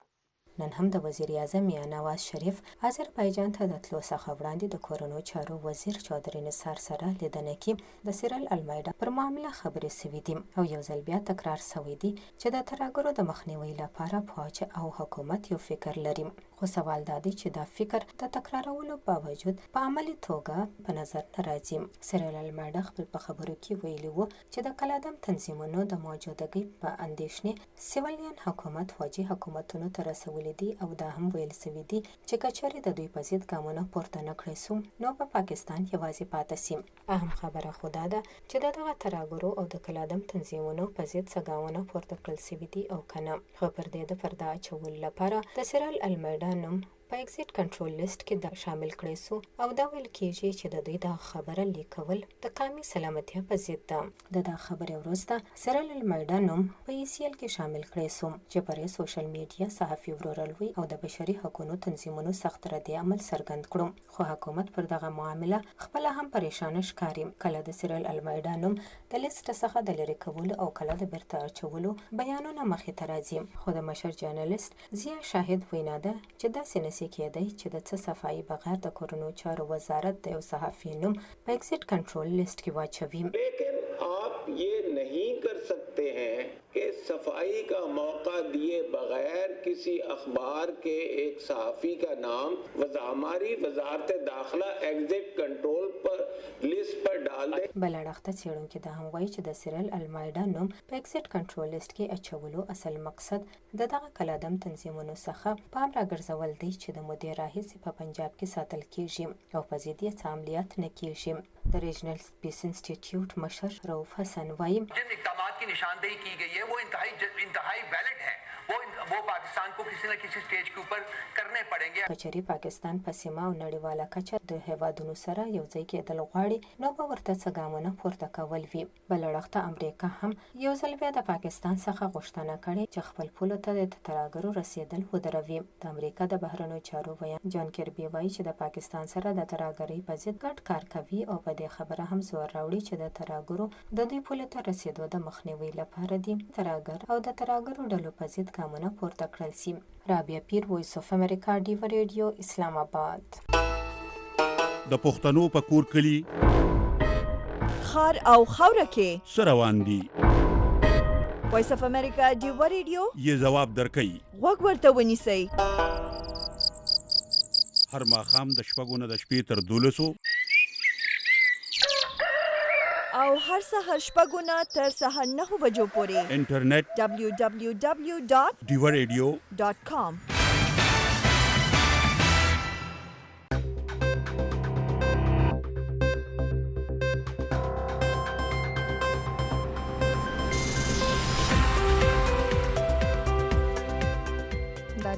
نن هم د وزیر اعظم یا نواز شریف آذربایجان ته د تلو څخه وړاندې د کورونو چارو وزیر چودري نثار سره لیدنه کې د سیرل المیډا پر معامله خبرې سوي دي او یو ځل بیا تکرار سوی دی چې د ترهګرو د مخنیوي لپاره فوج او حکومت یو فکر لري. خو سوال دا دی چې دا فکر د تکرارولو باوجود په عملي توګه په نظر نه راځي. سیرل المیډا خپل په خبرو کې ویلي وو چې د کلادم تنظیمونو د موجودګۍ په اندېښنې سیولیان حکومت فوجي حکومتونو ته رسولي دي او دا هم ویل سوي دي چې کچاري د دوی په ضد ګامونه پورته نه کړی سو نو په پاکستان یوازې پاتې سي. اهم خبره خو دا ده چې د دغه ترهګرو او د کلادم تنظیمونو په ضد څه ګامونه پورته کړل سوي دي او که نه. خو پر دې د پرده اچولو لپاره د سیرل المیډا نوم په ایگزیټ کنټرول لیست کې دا شامل کړی سو او دا ویل کېږي چې د دوی دا خبره لیکول د قومي سلامتیا په ضد ده. د دا خبرې وروسته سیرل المیډا نوم په ای سی ایل کې شامل کړی سو چې پر سوشل میډیا صحافي ورورلوي او د بشري حقوقو تنظیمونو سخت رد عمل څرګند کړو. خو حکومت پر دغه معامله خپل هم پریشان ښکاري. کله د سیرل المیډا نوم د لیست څخه د لرې کولو او کله د بیرته اچولو بیانونه مخې ته راځي. خو د مشر جرنالست ضیا شاهد وینا ده چې داسې نسي کېدی چې د څه صفایي بغیر د کورونو چارو وزارت د یو صحافي نوم په ایگزیټ کنټرول لیست کې واچوي. لیکن آپ یہ نہیں کر سکتے ہیں کہ صفائی کا موقع دیے بغیر کسی اخبار کے ایک صحافی کا نام ہماری وزارت داخلہ ایگزٹ کنٹرول پر لیست پر ډال دی. بل اړخته څېړونکي دا هم وایي چې د سیرل المیډا نوم په ایگزیټ کنټرول لیست کې اچولو اصل مقصد د دغه کلادم تنظیمونو څخه پام راګرځول دی چې د مودې راهیسې په پنجاب کې ساتل کیږي او په ضد یې څه عملیات نه کیږي. د ریجنل پیس انسټیټیوټ مشر رؤف حسن وایي جن اقدامات کی نشاندہی کی گئی ہے وہ انتہائی انتہائی ویلڈ ہے. وہ وہ پاکستان کو کسی نہ کسی سٹیج کے اوپر کرنے پڑیں گے. کچري پاکستان په سیمه او نړیواله کچه د هیوادونو سره یو ځای کېدل غواړي نو به ورته څه ګامونه پورته کول وي. بل اړخته امریکا هم یو ځل بیا د پاکستان څخه غوښتنه کړې چې خپل پولو ته د ترهګرو رسیدل ودروي. د امریکا د بهرنیو چارو وزیر جان کربي وایي چې د پاکستان سره د ترهګرۍ په ضد ګډ کار کوي او په دې خبره هم زور راوړي چې د ترهګرو د دوی پولو ته رسیدو د مخنیوي لپاره دي ترهګر او د ترهګرو ډلو په ضد ګامونه پورته کړل شي. رابعه پیر، وایس اف امریکا، ډیوا ریډیو، اسلام آباد. د پښتنو په کور کلی خار او خاوره کې سروان دي. وایس اف امریکا ډیوا ریډیو یې جواب درکړي. وګ ورته ونیسئ. هر ماښام د شپږو نه د شپې تر دولسو او هر سهار شپږو نه تر سهار نهو بجو پورې انټرنیټ دبلیو دبلیو دبلیو ډاٹ ډیوا ریډیو ډاٹ کام.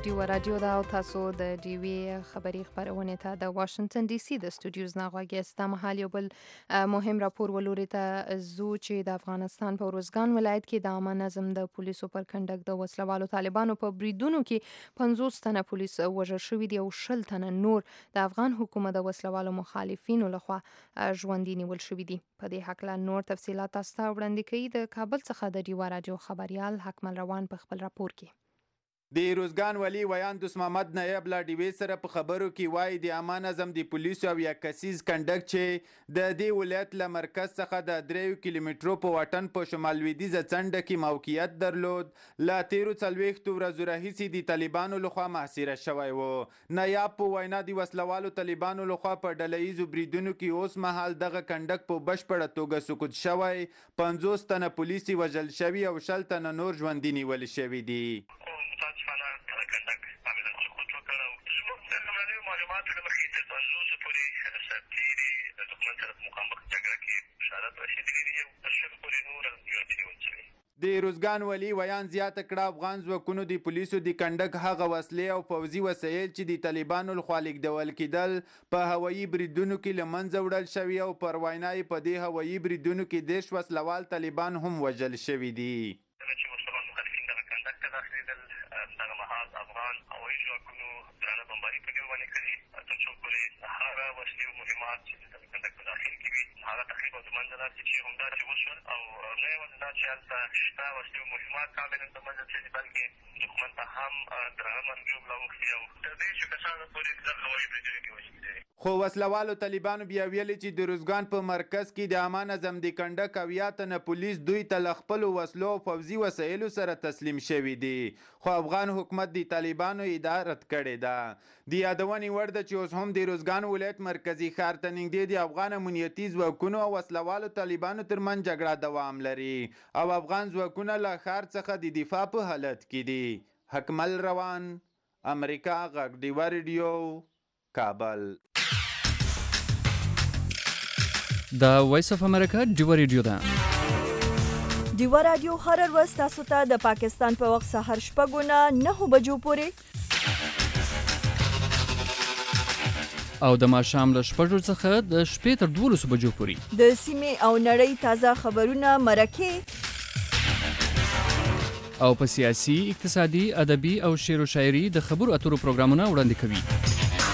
ډیو رادیو دا او تاسو د ډیوی خبری خبرونه ته د واشنگټن ډي سي د سټوډیوز نه غواګیستا محل یو بل مهم راپور ولوري ته زو چې د افغانستان په روزګان ولایت کې د عامه نظم د پولیسو پر کنډک د وسلوالو طالبانو په بریدونو کې پنځوس تنه پولیس وژل شوي دي او شل تنه نور د افغان حکومت د وسلوالو مخالفینو لخوا ژوندي نیول شوي دي. په دې حق لا نور تفصيلات تاسو ته وړاندې کوي د کابل څخه د ډیو رادیو خبريال حکمل روان په خپل راپور کې. د روزګان ولی ویان دوست محمد نایب لا ډیوی سره په خبرو کې وایي د امان اعظم د پولیسو او یا کسیز کنډک چې د دې ولایت له مرکز څخه د دریو کیلومترو په واټن په شمال لویدیځه څنډه کې موقعیت درلود. لا تیرو څلوېښتو ورځو راهیسې د طالبانو لخوا محاصره شوی و. نایب په وینا د وسلوالو طالبانو لخوا په ډله ییزو بریدونو کې اوس مهال دغه کنډک په بشپړه توګه سقوط شوی. پنځوس تنه پولیس وژل شوي او شل تنه نور ژوندي نیول شوي دي. د روزګان ولی ویان زیاته کړه افغان ځواکونو د پولیسو د کنډک هغه وسلې او پوځي وسایل چې د طالبانو لخوا لیږدول کېدل په هوایي بریدونو کې له منځه وړل شوي او پر وینا یې په دې هوایي بریدونو کې دېرش وسلوال طالبان هم وژل شوي دي. خو وسلوالو طالبانو بیا ویلي چې د روزګان په مرکز کې د امان اعظم د کنډک اویا تنه پولیس دوی ته له خپلو وسلو او پوځي وسایلو سره تسلیم شوي دي. خو افغان حکومت د طالبانو ادارت کړې ده. د یادونې وړ ده چې اوس هم د روزګان ولایت مرکزي ښار ته نږدې د افغان امنیتي ځواکونو او وسلوالو طالبانو ترمنځ جګړه دوام لري او افغان ځواکونه له ښار څخه د دفاع په حالت کې دي. حکمل روان، امریکا غږ ډیوه رادیو، کابل. د وایس اف امریکا ډیوه رادیو ده. ډیوه رادیو هر ورځ تاسو ته د پاکستان په وخت سهار شپږ نه نهه بجو پورې او د ماښام له شپږو څخه د شپې تر دولسو بجو پورې د سیمې او نړۍ تازه خبرونه، مرکې او په سیاسي، اقتصادي، ادبي او شعر و شاعري د خبرو اترو پروګرامونه وړاندې کوي.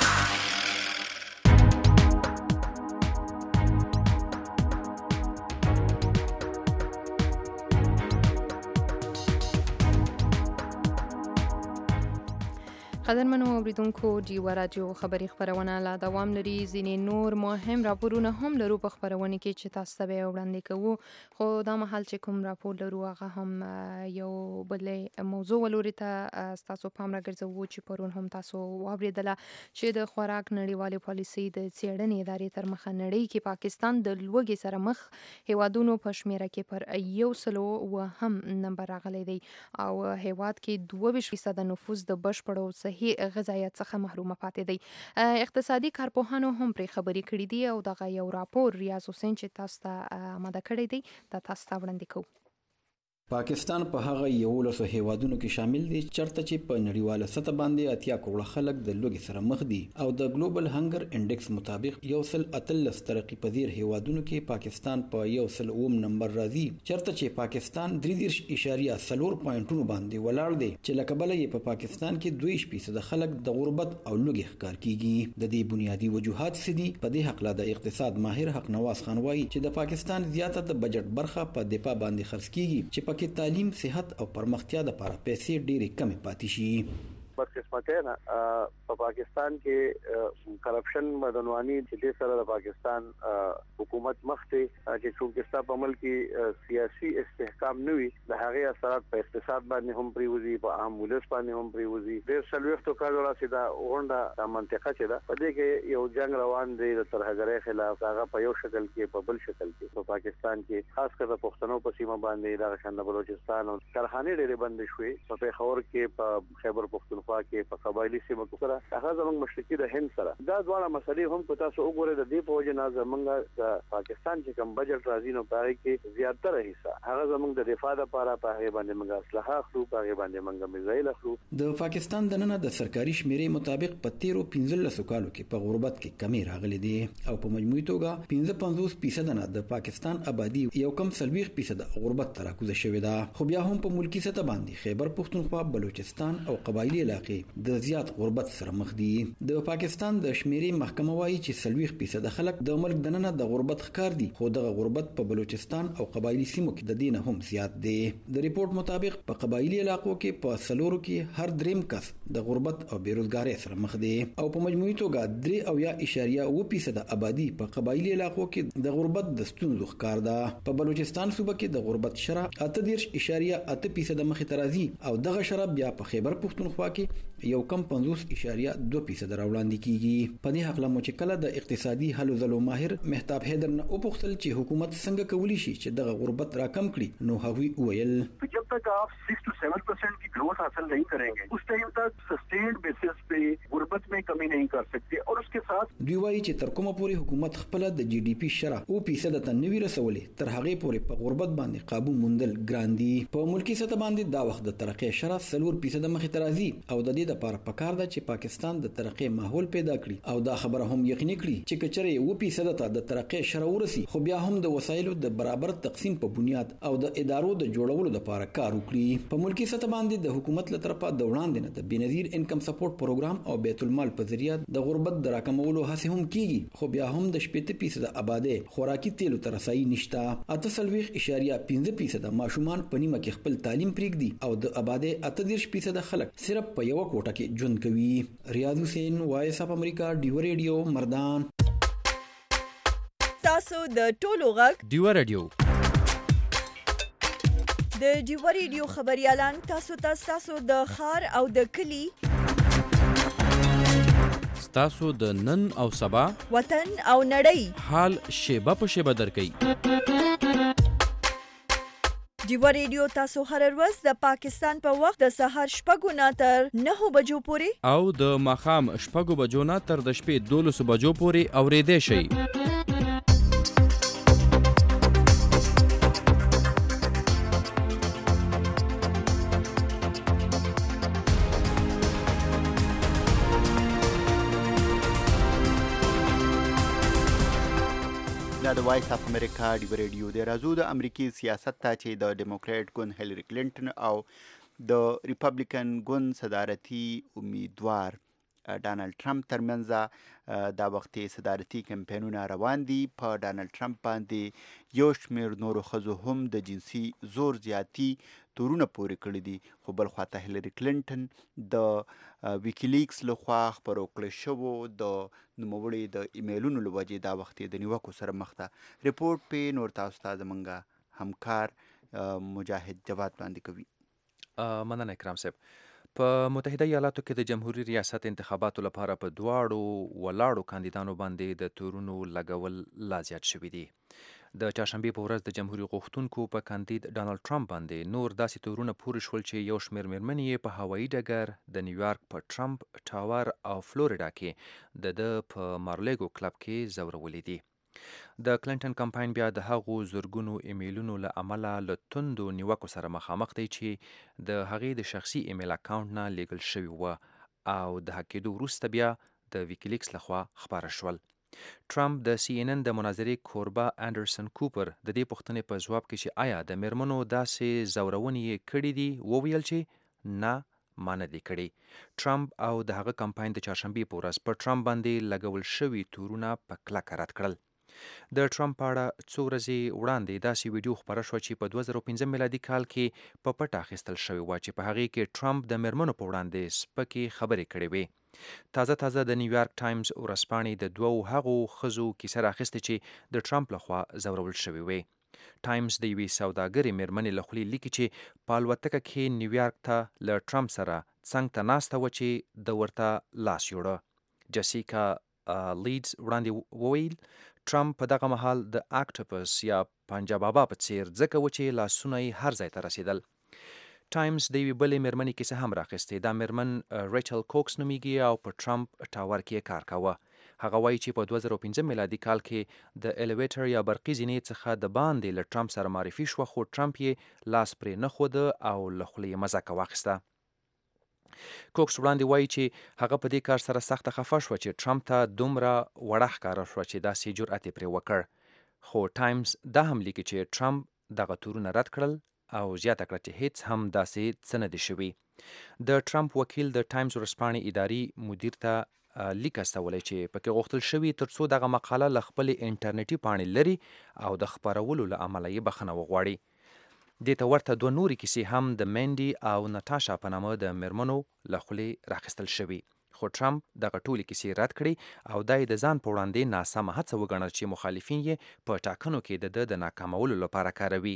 قدرمنو اوریدونکو ډیوه رادیو خبری خبرونه لا دوام لري. ځینې نور مهم راپورونه هم لرو په خبرونه کې چې تاسو ته وړاندې کوو. خو دا مهال چې کوم راپور لرو هغه هم یو بل موضوع ولوري ته تاسو پام راګرځوو چې پرون هم تاسو واوریدله چې د خوراک نړیوالې پالیسۍ د څېړنې ادارې تر مخه نړۍ کې پاکستان د لوږې سره مخ هیوادونو په شمیره کې پر یو سلو وهم نمبر راغلی دی او هیواد کې دوه ویشت فیصده نفوس د بشپړو صحي غذایت څخه محرومه پاتې دی. اقتصادي کارپوهانو هم پرې خبرې کړې دي او دغه یو راپور ریاض حسین چې تاسو ته آماده کړی دی دا تاسو ته وړاندې کوو. پاکستان په هغه یولسو هیوادونو کې شامل دي چرته چې په نړیواله سطح باندې اتیا کروڑه خلک د لوږې سره مخ دي او د ګلوبل هنګر انډیکس مطابق یو سل اتلس ترقی پذیر هیوادونو کې پاکستان په یو سل اوم نمبر راځي چرته چې پاکستان درې دېرش اعشاریه څلور پوینټونو باندې ولاړ دی چې لکه بل یې په پاکستان کې دوه ویشت فیصد خلک د غربت او لوږې ښکار کیږي. د دې بنیادی وجوهات سدي په دې حق لا د اقتصاد ماهر حق نواز خان وایي چې د پاکستان زیاته د بجټ برخه په دفاع باندې خرڅ کیږي چې کې تعلیم، صحت او پرمختیا د لپاره پیسې ډېرې کمې پاتې شي. بدقسمتۍ نه په پاکستان کې کرپشن مدنوانی چې د سره د پاکستان حکومت مخته چې څوک په ملک کې سیاسي استحکام نوي د هغه اثرات په اقتصاد باندې هم پریوزي، په عام ولس باندې هم پریوزي. د سلوختو کالو راځي دا اونډه منطقه چې دا په دې کې یو جنگ روان دی د ترهګرۍ خلاف، هغه په یو شکل کې په بل شکل کې په پاکستان کې خاص کر د پښتنو په سیمه باندې د شان بلوچستان او کارخانې ډېرې بند شوې. په پیښور کې په خیبر پښتونخوا پښتونخوا کې په قبایلی سیمو کې سره هغه زموږ مشرقي د هند سره دا ډول مسلې هم په تاسو وګورئ د دې په وجه نه زموږ د پاکستان چې کوم بجټ راځي نو پاره کې زیاتره حصہ هغه زموږ د دفاع لپاره په هغه باندې موږ اسلحه اخلو په هغه باندې موږ میزایل اخلو. د پاکستان د نن د سرکاري شمیرې مطابق په تیرو پنځلسو کالو کې په غربت کې کمی راغلي دي او په مجموعي توګه پنځه پنځوس فیصد نه د پاکستان آبادی یو کم سلويخ فیصد غربت ته راکوزه شوې ده. خو بیا هم په ملکی سطح باندې خیبر پختونخوا، بلوچستان او قبایلی علاقې د زیات غربت سره مخ دي. د پاکستان د شمیرې محکمه وایي چې سلويخ فیصد خلک د ملک د نن د غربت ښکار دي، خو دغه غربت په بلوچستان او قبایلی سیمو کې د دین هم زیات دی. د ریپورت مطابق په قبایلی علاقو کې په سلورو کې هر دریم کس د غربت او بیروزګاری سره مخ دی او په مجموعي توګه درې او یا اشاریه اوه فیصد آبادی په قبایلی علاقو کې د غربت د ستونزو ښکار ده. په بلوچستان صوبه کې د غربت شرح اته دېرش اشاریه اته فیصد مخې ته راځي او دغه شرح بیا په خیبر پښتونخوا کې یو کم پنځوس اشاریه دوه فیصد راوړاندې کیږي. په دې حق له مو چې کله د اقتصادي هلو ځلو ماهر مهتاب حیدر نه وپوښتل چې حکومت څنګه کولی شي چې دغه غربت راکم کړي نو هغوی وویل जब तक आप सिक्स टू सेवन परसेंट की ग्रोथ हासिल नहीं करेंगे उस टाइम तक सस्टेन्ड बेसिस पे गुर्बत में कमी नहीं कर सकते और उसके साथ دوی وایي چې تر کومه پورې حکومت خپل د جی ډي پی شرح او فیصد ته نوي رسولې تر هغې پورې په غربت باندې قابو موندل ګران دي. په ملکی سطح باندې دا وخت د ترقۍ شرح څلور فیصد مخې ته راځي او د دې لپاره پکار ده چې پاکستان د ترقۍ ماحول پیدا کړي او دا خبره هم یقیني کړي چې کچره اوه فیصد ته د ترقۍ شرح ورسي خو بیا هم د وسایلو د برابر تقسیم په بنیاد او د ادارو د جوړولو لپاره کار وکړي. په ملکی سطح باندې د حکومت له طرفه د وړاندې نه د بنظیر انکم سپورټ پروګرام او بیت المال په ذریعہ د غربت د راکمولو هڅې هم کیږي خو بیا هم د شپږ فیصد آبادی خوراکي تیلو ته رسایي نشته. اته څلوېښت اشاریه پنځه فیصد ماشومان په نیمه کې خپل تعلیم پرېږدي او د آبادی اته دېرش فیصد خلک صرف په یوه کوټه کې ژوند کوي. ریاض حسین، وایس اف امریکا، ډیو ریډیو، مردان. تاسو د ټولو غږ ډیو ریډیو د ډیو ریډیو خبريالان تاسو ته تاسو د خار او د کلی تاسو د نن او سبا وطن او نړۍ حال شیبه په شیبه درکې. ډیو ریډیو تاسو هر ورځ د پاکستان په وخت د سهار شپږو نه تر نهو بجو پورې او د ماښام شپږو بجو نه تر د شپې دولسو بجو پورې اورېدای شئ. د وایس اف امریکا ډیو ریډیو د راځو د امریکای سیاست ته چې د ډیموکریټ ګوند هیلری کلینټن او د ریپبلیکن ګوند صدارتي امیدوار ډانلډ ټرمپ ترمنځ دا وختي صدارتي کمپاینونه روان دي. په ډانلډ ټرمپ باندې یو شمېر نورو ښځو هم د جنسي زور زیاتی تورونه پورې کړي دي خو بل خواته هیلری کلینټن د ویکیلیکس لخوا خپرو کړی شوو د نوموړي د ایمیلونو له وجې دا وختي د نیوکو سره مخ ده. ریپورټ په نور تاسو ته زمونږ همکار مجاهد جواد باندې کوي. مننه اکرام صاحب. په متحده ایالاتو کې د جمهوریت ریاست انتخاباتو لپاره په دواړو ولاړو کاندیدانو باندې د تورونو لګول لا زیات شوي دي. د چهارشنبې په ورځ د جمهوریت غوښتونکو په کاندید ډانلډ ټرمپ باندې نور داسې تورونه پورې شول چې یو شمېر مېرمنې یې په هوایي ډګر د نیویارک په ټرمپ ټاور او فلوریډا کې د ده په مارلیګو کلب کې ځورولې دي. د کلینټن کمپاین بیا د هغو زرګونو ایمیلونو له امله له توندو نیوکو سره مخامخ دی چې د هغې د شخصي ایمیل اکاونټ نه لیږل شوي وه او د حق کېدو وروسته بیا د ویکیلیکس لخوا خپاره شول. ټرمپ د سی ان ان د مناظرې کوربه انډرسن کوپر د دې پوښتنې په ځواب کې چې آیا د میرمنو داسې زورونې یې کړي دي وویل چې نه ما نه دي کړي. ټرمپ او د هغه کمپاین د چهارشنبې په ورځ په ټرمپ باندې لګول شوي تورونه په کلکه رد کړل. د ټرمپ په اړه څو ورځې وړاندې داسې ویډیو خپره شوه چې په دوه زره پنځه میلادي کال کې په پټه اخیستل شوې وه چې په هغې کې ټرمپ د میرمنو په وړاندې سپکې خبرې کړې وې. تازه تازه د نیویارک ټایمز ورځپاڼې د دوو هغو ښځو کیسه راخیستې چې د ټرمپ لخوا ځورول شوې وې. ټایمز د یوې سوداګرې میرمنې له خولې لیکي چې په الوتکه کې نیویارک ته له ټرمپ سره څنګ ته ناسته وه چې د ورته لاس یوړه. جسیکا لیډز وړاندې وویل ټرمپ په دغه مهال د اکټوپس یا پنجه بابا په څیر ځکه و چې لاسونه یې هر ځای ته رسېدل. ټایمز د یوې بلې مېرمنې کیسه هم راخیستې. دا مېرمن ریچل کوکس نومیږي او په ټرمپ ټاور کې کار کاوه. هغه وایي چې په دوه زره پنځه میلادي کال کې د الیویټر یا برقي زینې څخه د باندې له ټرمپ سره معرفي شوه، خو ټرمپ یې لاس پرې نه ښوده او له خولې یې مزاکه واخیسته. کوکس وړاندې وایي چې هغه په دې کار سره سخته خفه شوه چې ټرمپ ته دومره وړه ښکاره شوه چې داسې جرأت یې پرې وکړ. خو ټایمز دا هم لیکي چې ټرمپ دغه تورونه رد کړل او زیاته کړه چې هیڅ هم داسې څه نه دي شوي. د ټرمپ وکیل د ټایمز ورځپاڼې اداري مدیر ته لیک استولی چې پکې غوښتل شوي ترڅو دغه مقاله له خپلې انټرنیټي پاڼې لري او د خپرولو له امله یې بخښنه وغواړي. دې ته ورته دوه نورې کیسې هم د مینډي او ناتاشا په نامه د مېرمنو له خولې راخیستل شوي، خو ټرمپ دغه ټولې کیسې رد کړي او دا یې د ځان په وړاندې ناسمه هڅه وګڼل چې مخالفین یې په ټاکنو کې د ده د ناکامولو لپاره کاروي.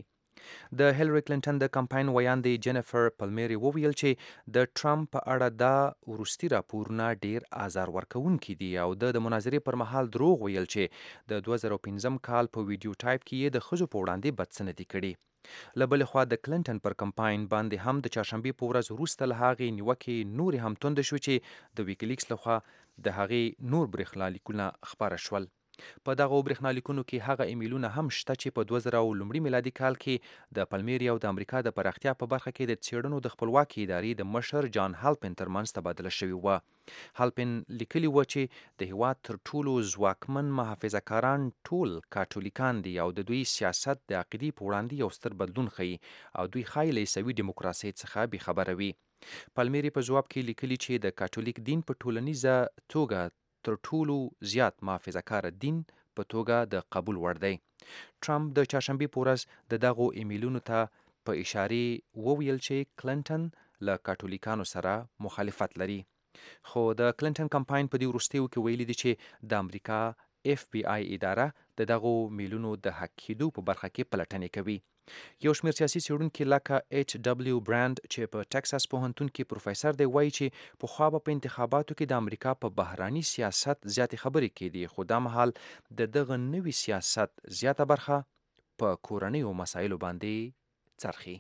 د هیلری کلینټن د کمپاین ویاندې جینیفر پلمیری وویل چې د ټرمپ په اړه دا وروستي راپورونه ډیر آزار ورکوونکي دي او د مناظرې پر مهال دروغ ویل چې د دوه زره پنځم کال په ویډیو ټایپ کې یې د ښځو په وړاندې بد څه نه دي کړي. له بلې خوا د کلینټن پر کمپاین باندې هم د چهارشنبې په ورځ وروسته له هغې نیوکې نورې هم تونده شوې چې د ویکیلیکس لخوا د هغې نور برېښنالیکونه خپاره شول. په دغو برېښنالیکونو کې هغه ایمیلونه هم شته چې په دوه زره لومړي میلادي کال کې د پلمیری او د امریکا د پراختیا په برخه کې د څېړنو د خپلواکې ادارې د مشر جان هالپن ترمنځ تبادله شوي وه. هالپن لیکلي و چې د هېواد تر ټولو ځواکمن محافظه کاران ټول کاتولیکان دي او د دوی سیاست د عقیدې په وړاندې یو ستر بدلون ښیي او دوی ښایي له عیسوي ډیموکراسۍ څخه بېخبره وي. پلمیری په ځواب کې لیکلي چې د کاتولیک دین په ټولنیزه توګه تر ټولو زیات محافظه کار دین په توګه د قبول وړ دی. ټرمپ د چهارشنبې په ورځ د دغو ایمیلونو ته په اشارې وویل چې کلینټن له کاتولیکانو سره مخالفت لري. خو د کلینټن کمپاین په دې وروستیو کې ویلي دي چې د امریکا اف بی آی اداره د دغو میلونو د حق کېدو په برخه کې پلټنې کوي. یو شمېر سیاسي څېړونکي لکه ایچ ډبلیو برانډ چې په ټکساس پوهنتون کې پروفیسر دی وایي چې پخوا به په انتخاباتو کې د امریکا په بهراني سیاست زیاتې خبرې کېدې، خو دا مهال د دغه نوي سیاست زیاته برخه په کورنیو مسایلو باندې څرخي.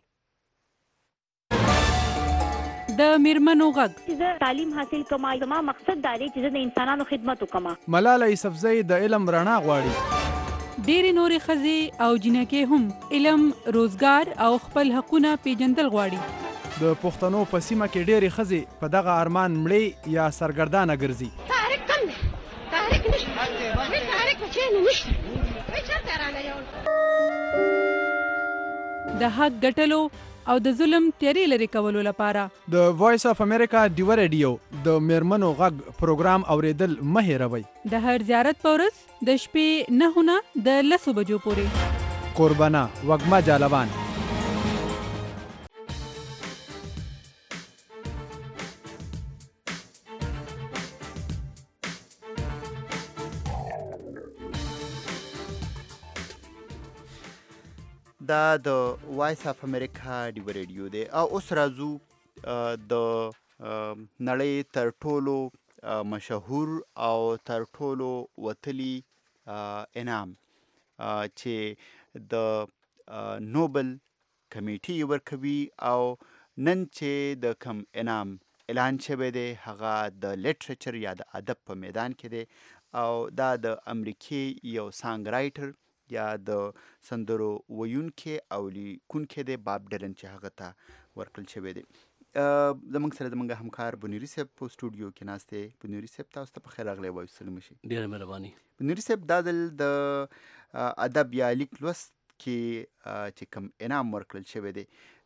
د میرمنو غږ زه تعلیم حاصل کوم، زما مقصد دا دی چې زه د انسانانو خدمت وکړم. ملاله یوسفزۍ د علم رڼا غواړي. ډېرې نورې ښځې او جینکې هم علم، روزګار او خپل حقونه پیژندل غواړي. د پښتنو په سیمه کې ډېرې ښځې په دغه ارمان مړې یا سرګردانه ګرځي. تحریک کم دی، تحریک نشته، تحریک په چینو نشته، چېرته رانه یو د حق ګټلو او د ظلم تیارې لرې کولو لپاره د وایس اف امریکا ډیو ریډیو د میرمنو غږ پروګرام اوریدل مه هېروئ. د هر زیارت په ورځ د شپې نهو نه د لسو بجو پورې. قربانه وږمه جالبان. دا د وایس اف امریکا ډیو ریډیو دی او اوس راځو د نړۍ تر ټولو مشهور او تر ټولو وتلی انعام چې د نوبل کمیټې ورکوي او نن چې د کم انعام اعلان شوی دی هغه د لیټریچر یا د ادب په میدان کې دی او دا د امریکې یو سانګ رایټر یا د سندرو ویونکي او لیکونکي دی باب ډیلن چې هغه ته ورکړل شوی دی. زموږ سره زموږ همکار بنوري صاحب په سټوډیو کې ناست دی. بنوري صاحب تاسو ته په خیر راغلی وایو. سلام شي. ډېره مهرباني. بنوري صاحب دا ځل د ادب یا لیک لوست کې چې کوم انعام ورکړل شوی دی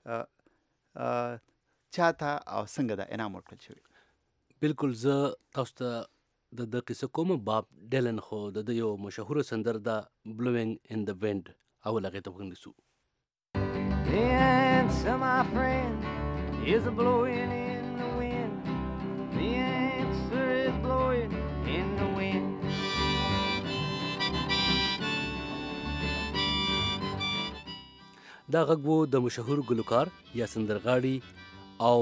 چاته او څنګه دا انعام ورکړل شوی؟ بالکل زه تاسو ته د د قصه کوم باب ډیلن خو د یو مشهور سندر دا بلوینګ ان د ویند اول هغه ته وګورئ. The answer, my friend, is blowing in the wind. The answer is blowing in the wind. دا غږ وو د مشهور ګلوکار یا سندرغاړي او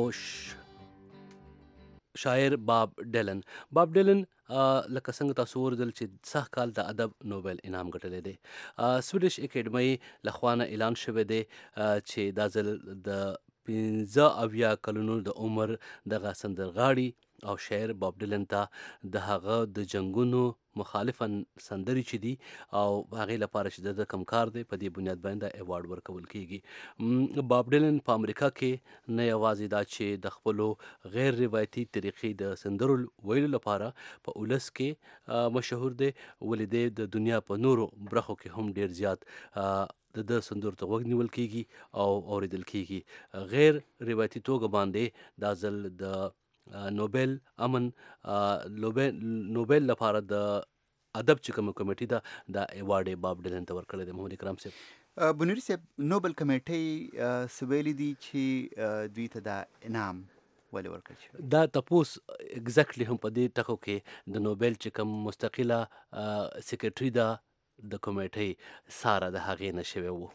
شاعر باب ډیلن. باب ډیلن لکه څنګه تاسو وردل چې سږ کال د ادب نوبل انعام ګټلی دی. سویډش اکیډمۍ لخوا نه اعلان شوی دی چې دا ځل د پنځه اویا کلونو د عمر دغه سندرغاړي او شاعر باب ډیلن ته د هغه د جنگونو مخالفا سندرې چې دي او هغې لپاره چې د کم کار دی په دې بنیاد باندې دا ایوارډ ورکول کیږي. باب ډیلن په امریکا کې نه یوازې دا چې د خپلو غیر روایتي طریقې د سندرو ویلو لپاره په ولس کې مشهور دی، ولې دی د دنیا په نورو برخو کې هم ډیر زیات د د سندرو ته غوږ نیول کیږي او اوریدل کیږي. غیر روایتي توګه باندې دا ځل د نوبل امن نوبل لپاره د ادب چې کومه کمیټې ده دا ایوارډ باب ډیلن ته ورکړی دی. محمد اکرام صاحب، بنوري صاحب، نوبل کمیټې څه ویلي دي چې دوی ته دا انعام ولې ورکړل شوی؟ دا تپوس اګزیکټلی هم په دې ټکو کې د نوبل چې کوم مستقله سیکرټري ده د کمیټې ساره د هغې نه شوی و.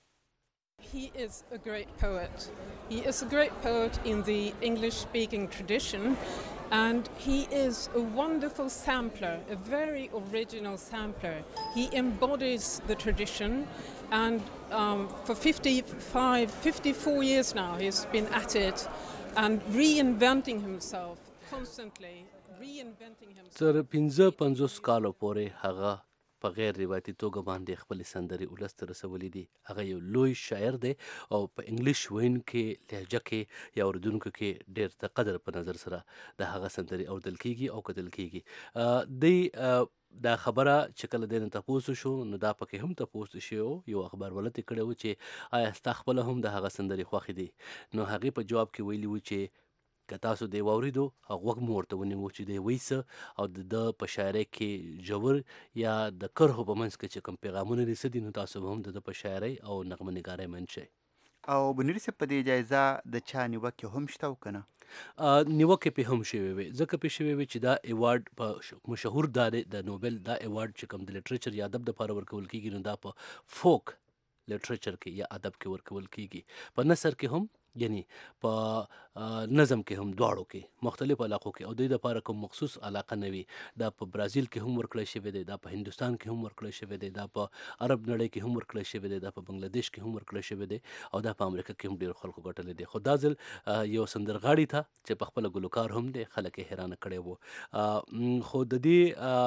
He is a great poet. He is a great poet in the English-speaking tradition, and he is a wonderful sampler, a very original sampler. He embodies the tradition, and um, for fifty-five, fifty-four years now, he's been at it and reinventing himself constantly, reinventing himself. تر پنځه پنځوس کالو پورې هغه په غیر روایتي توګه باندې خپلې سندرې ولس ته رسولي دي. هغه یو لوی شاعر دی او په انګلیش ویونکې لهجه کې یا اورېدونکو کې ډېر د قدر په نظر سره د هغه سندرې اورېدل کیږي او کتل کیږي. دی دا خبره چې کله دی نه تپوس شو نو دا پکې هم تپوس شوی و، یو اخبار ولته کړی و چې آیا ستا خپله هم د هغه سندرې خوښې دي؟ نو هغې په جواب کې ویلي و چې که تاسو دی واورېدو غوږ مو ورته ونیمو چې دی وایي څه او د ده په شاعرۍ کې ژور یا د کرهو په منځ کې چې کوم پیغامونه دي څه دي نو تاسو به هم د ده په شاعرۍ او نغمه نګارۍ منډ شئ. او بنوري صاحب، په دې جایزه د چا نیوکې هم شته او که نه؟ نیوکې پې هم شوې وې، ځکه پې شوې وې چې دا ایوارډ په مشهور دا دی د نوبل دا ایوارډ چې کوم د لټریچر یا ادب دپاره ورکول کېږي نو دا په فوک لټریچر کې یا ادب کې ورکول کېږي. په نثر کې هم یعنی په نظم کې هم دواړو کې مختلف علاقو کې او دوی دپاره کوم مخصوص علاقه نه وي. دا په برازیل کې هم ورکړی شوی دی، دا په هندوستان کې هم ورکړی شوی دی، دا په عرب نړۍ کې هم ورکړی شوی دی، دا په بنګلادیش کې هم ورکړی شوی دی او دا په امریکا کې هم ډېرو خلکو ګټلی دی. خو دا ځل یو سندرغاړي ته چې په خپله ګلوکار هم دی خلک یې حیرانه کړی و. خو د دې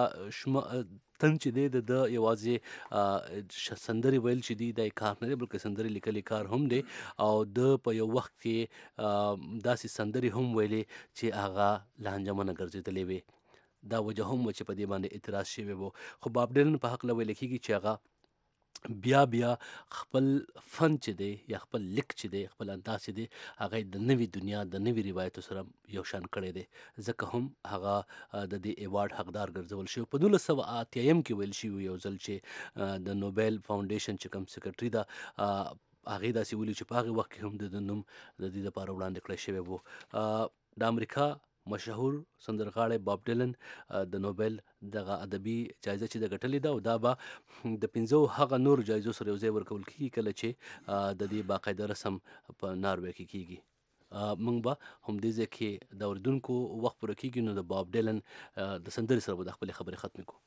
تن چې دی د ده یوازې سندرې ویل چې دي دا یې کار نه دی بلکې سندرې لیکلي کار هم دی او ده په یو وخت کې داسې سندرې هم ویلې چې هغه لهجه منه ګرځېدلې وې. دا وجه هم و چې په دې باندې اعتراض شوی و. خو باب ډیلن په هکله ویل کېږي چې هغه بیا بیا خپل فن چې دی یا خپل لیک چې دی خپل انداز چې دی هغه د نوې دنیا د نوې روایتو سره یو شان کړی دی، ځکه هم هغه د دې ایوارډ حقدار ګرځول شوی. په نولس سوه اتیایم کې ویل شوي یو ځل چې د نوبل فاونډیشن چې کوم سیکرټري ده هغې داسې ویلي چې په هغې وخت کې هم د ده نوم د دې دپاره وړاندې کړی شوی و. د امریکا مشهور سندرغاړی باب ډیلن د نوبل دغه ادبي جایزه چې د ګټلې ده او دا به د پنځو هغه نورو جایزو سره یو ځای ورکول کېږي کله چې د دې باقاعده رسم په ناروې کې کېږي. موږ به همدې ځای کې د اورېدونکو وخت پوره کېږي نو د باب ډیلن د سندرې سره به د خپلې خبرې ختمې کړو.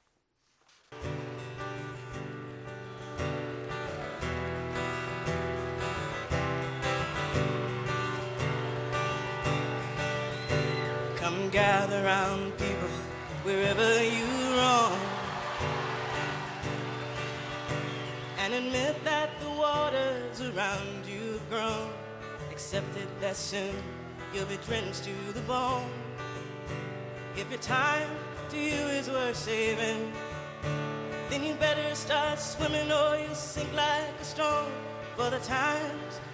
Come gather round, people, wherever you roam, and admit that the waters around you have grown. Accept it that soon you'll be drenched to the bone. If your time to you is worth saving, then you better start swimming or you'll sink like a stone. For the times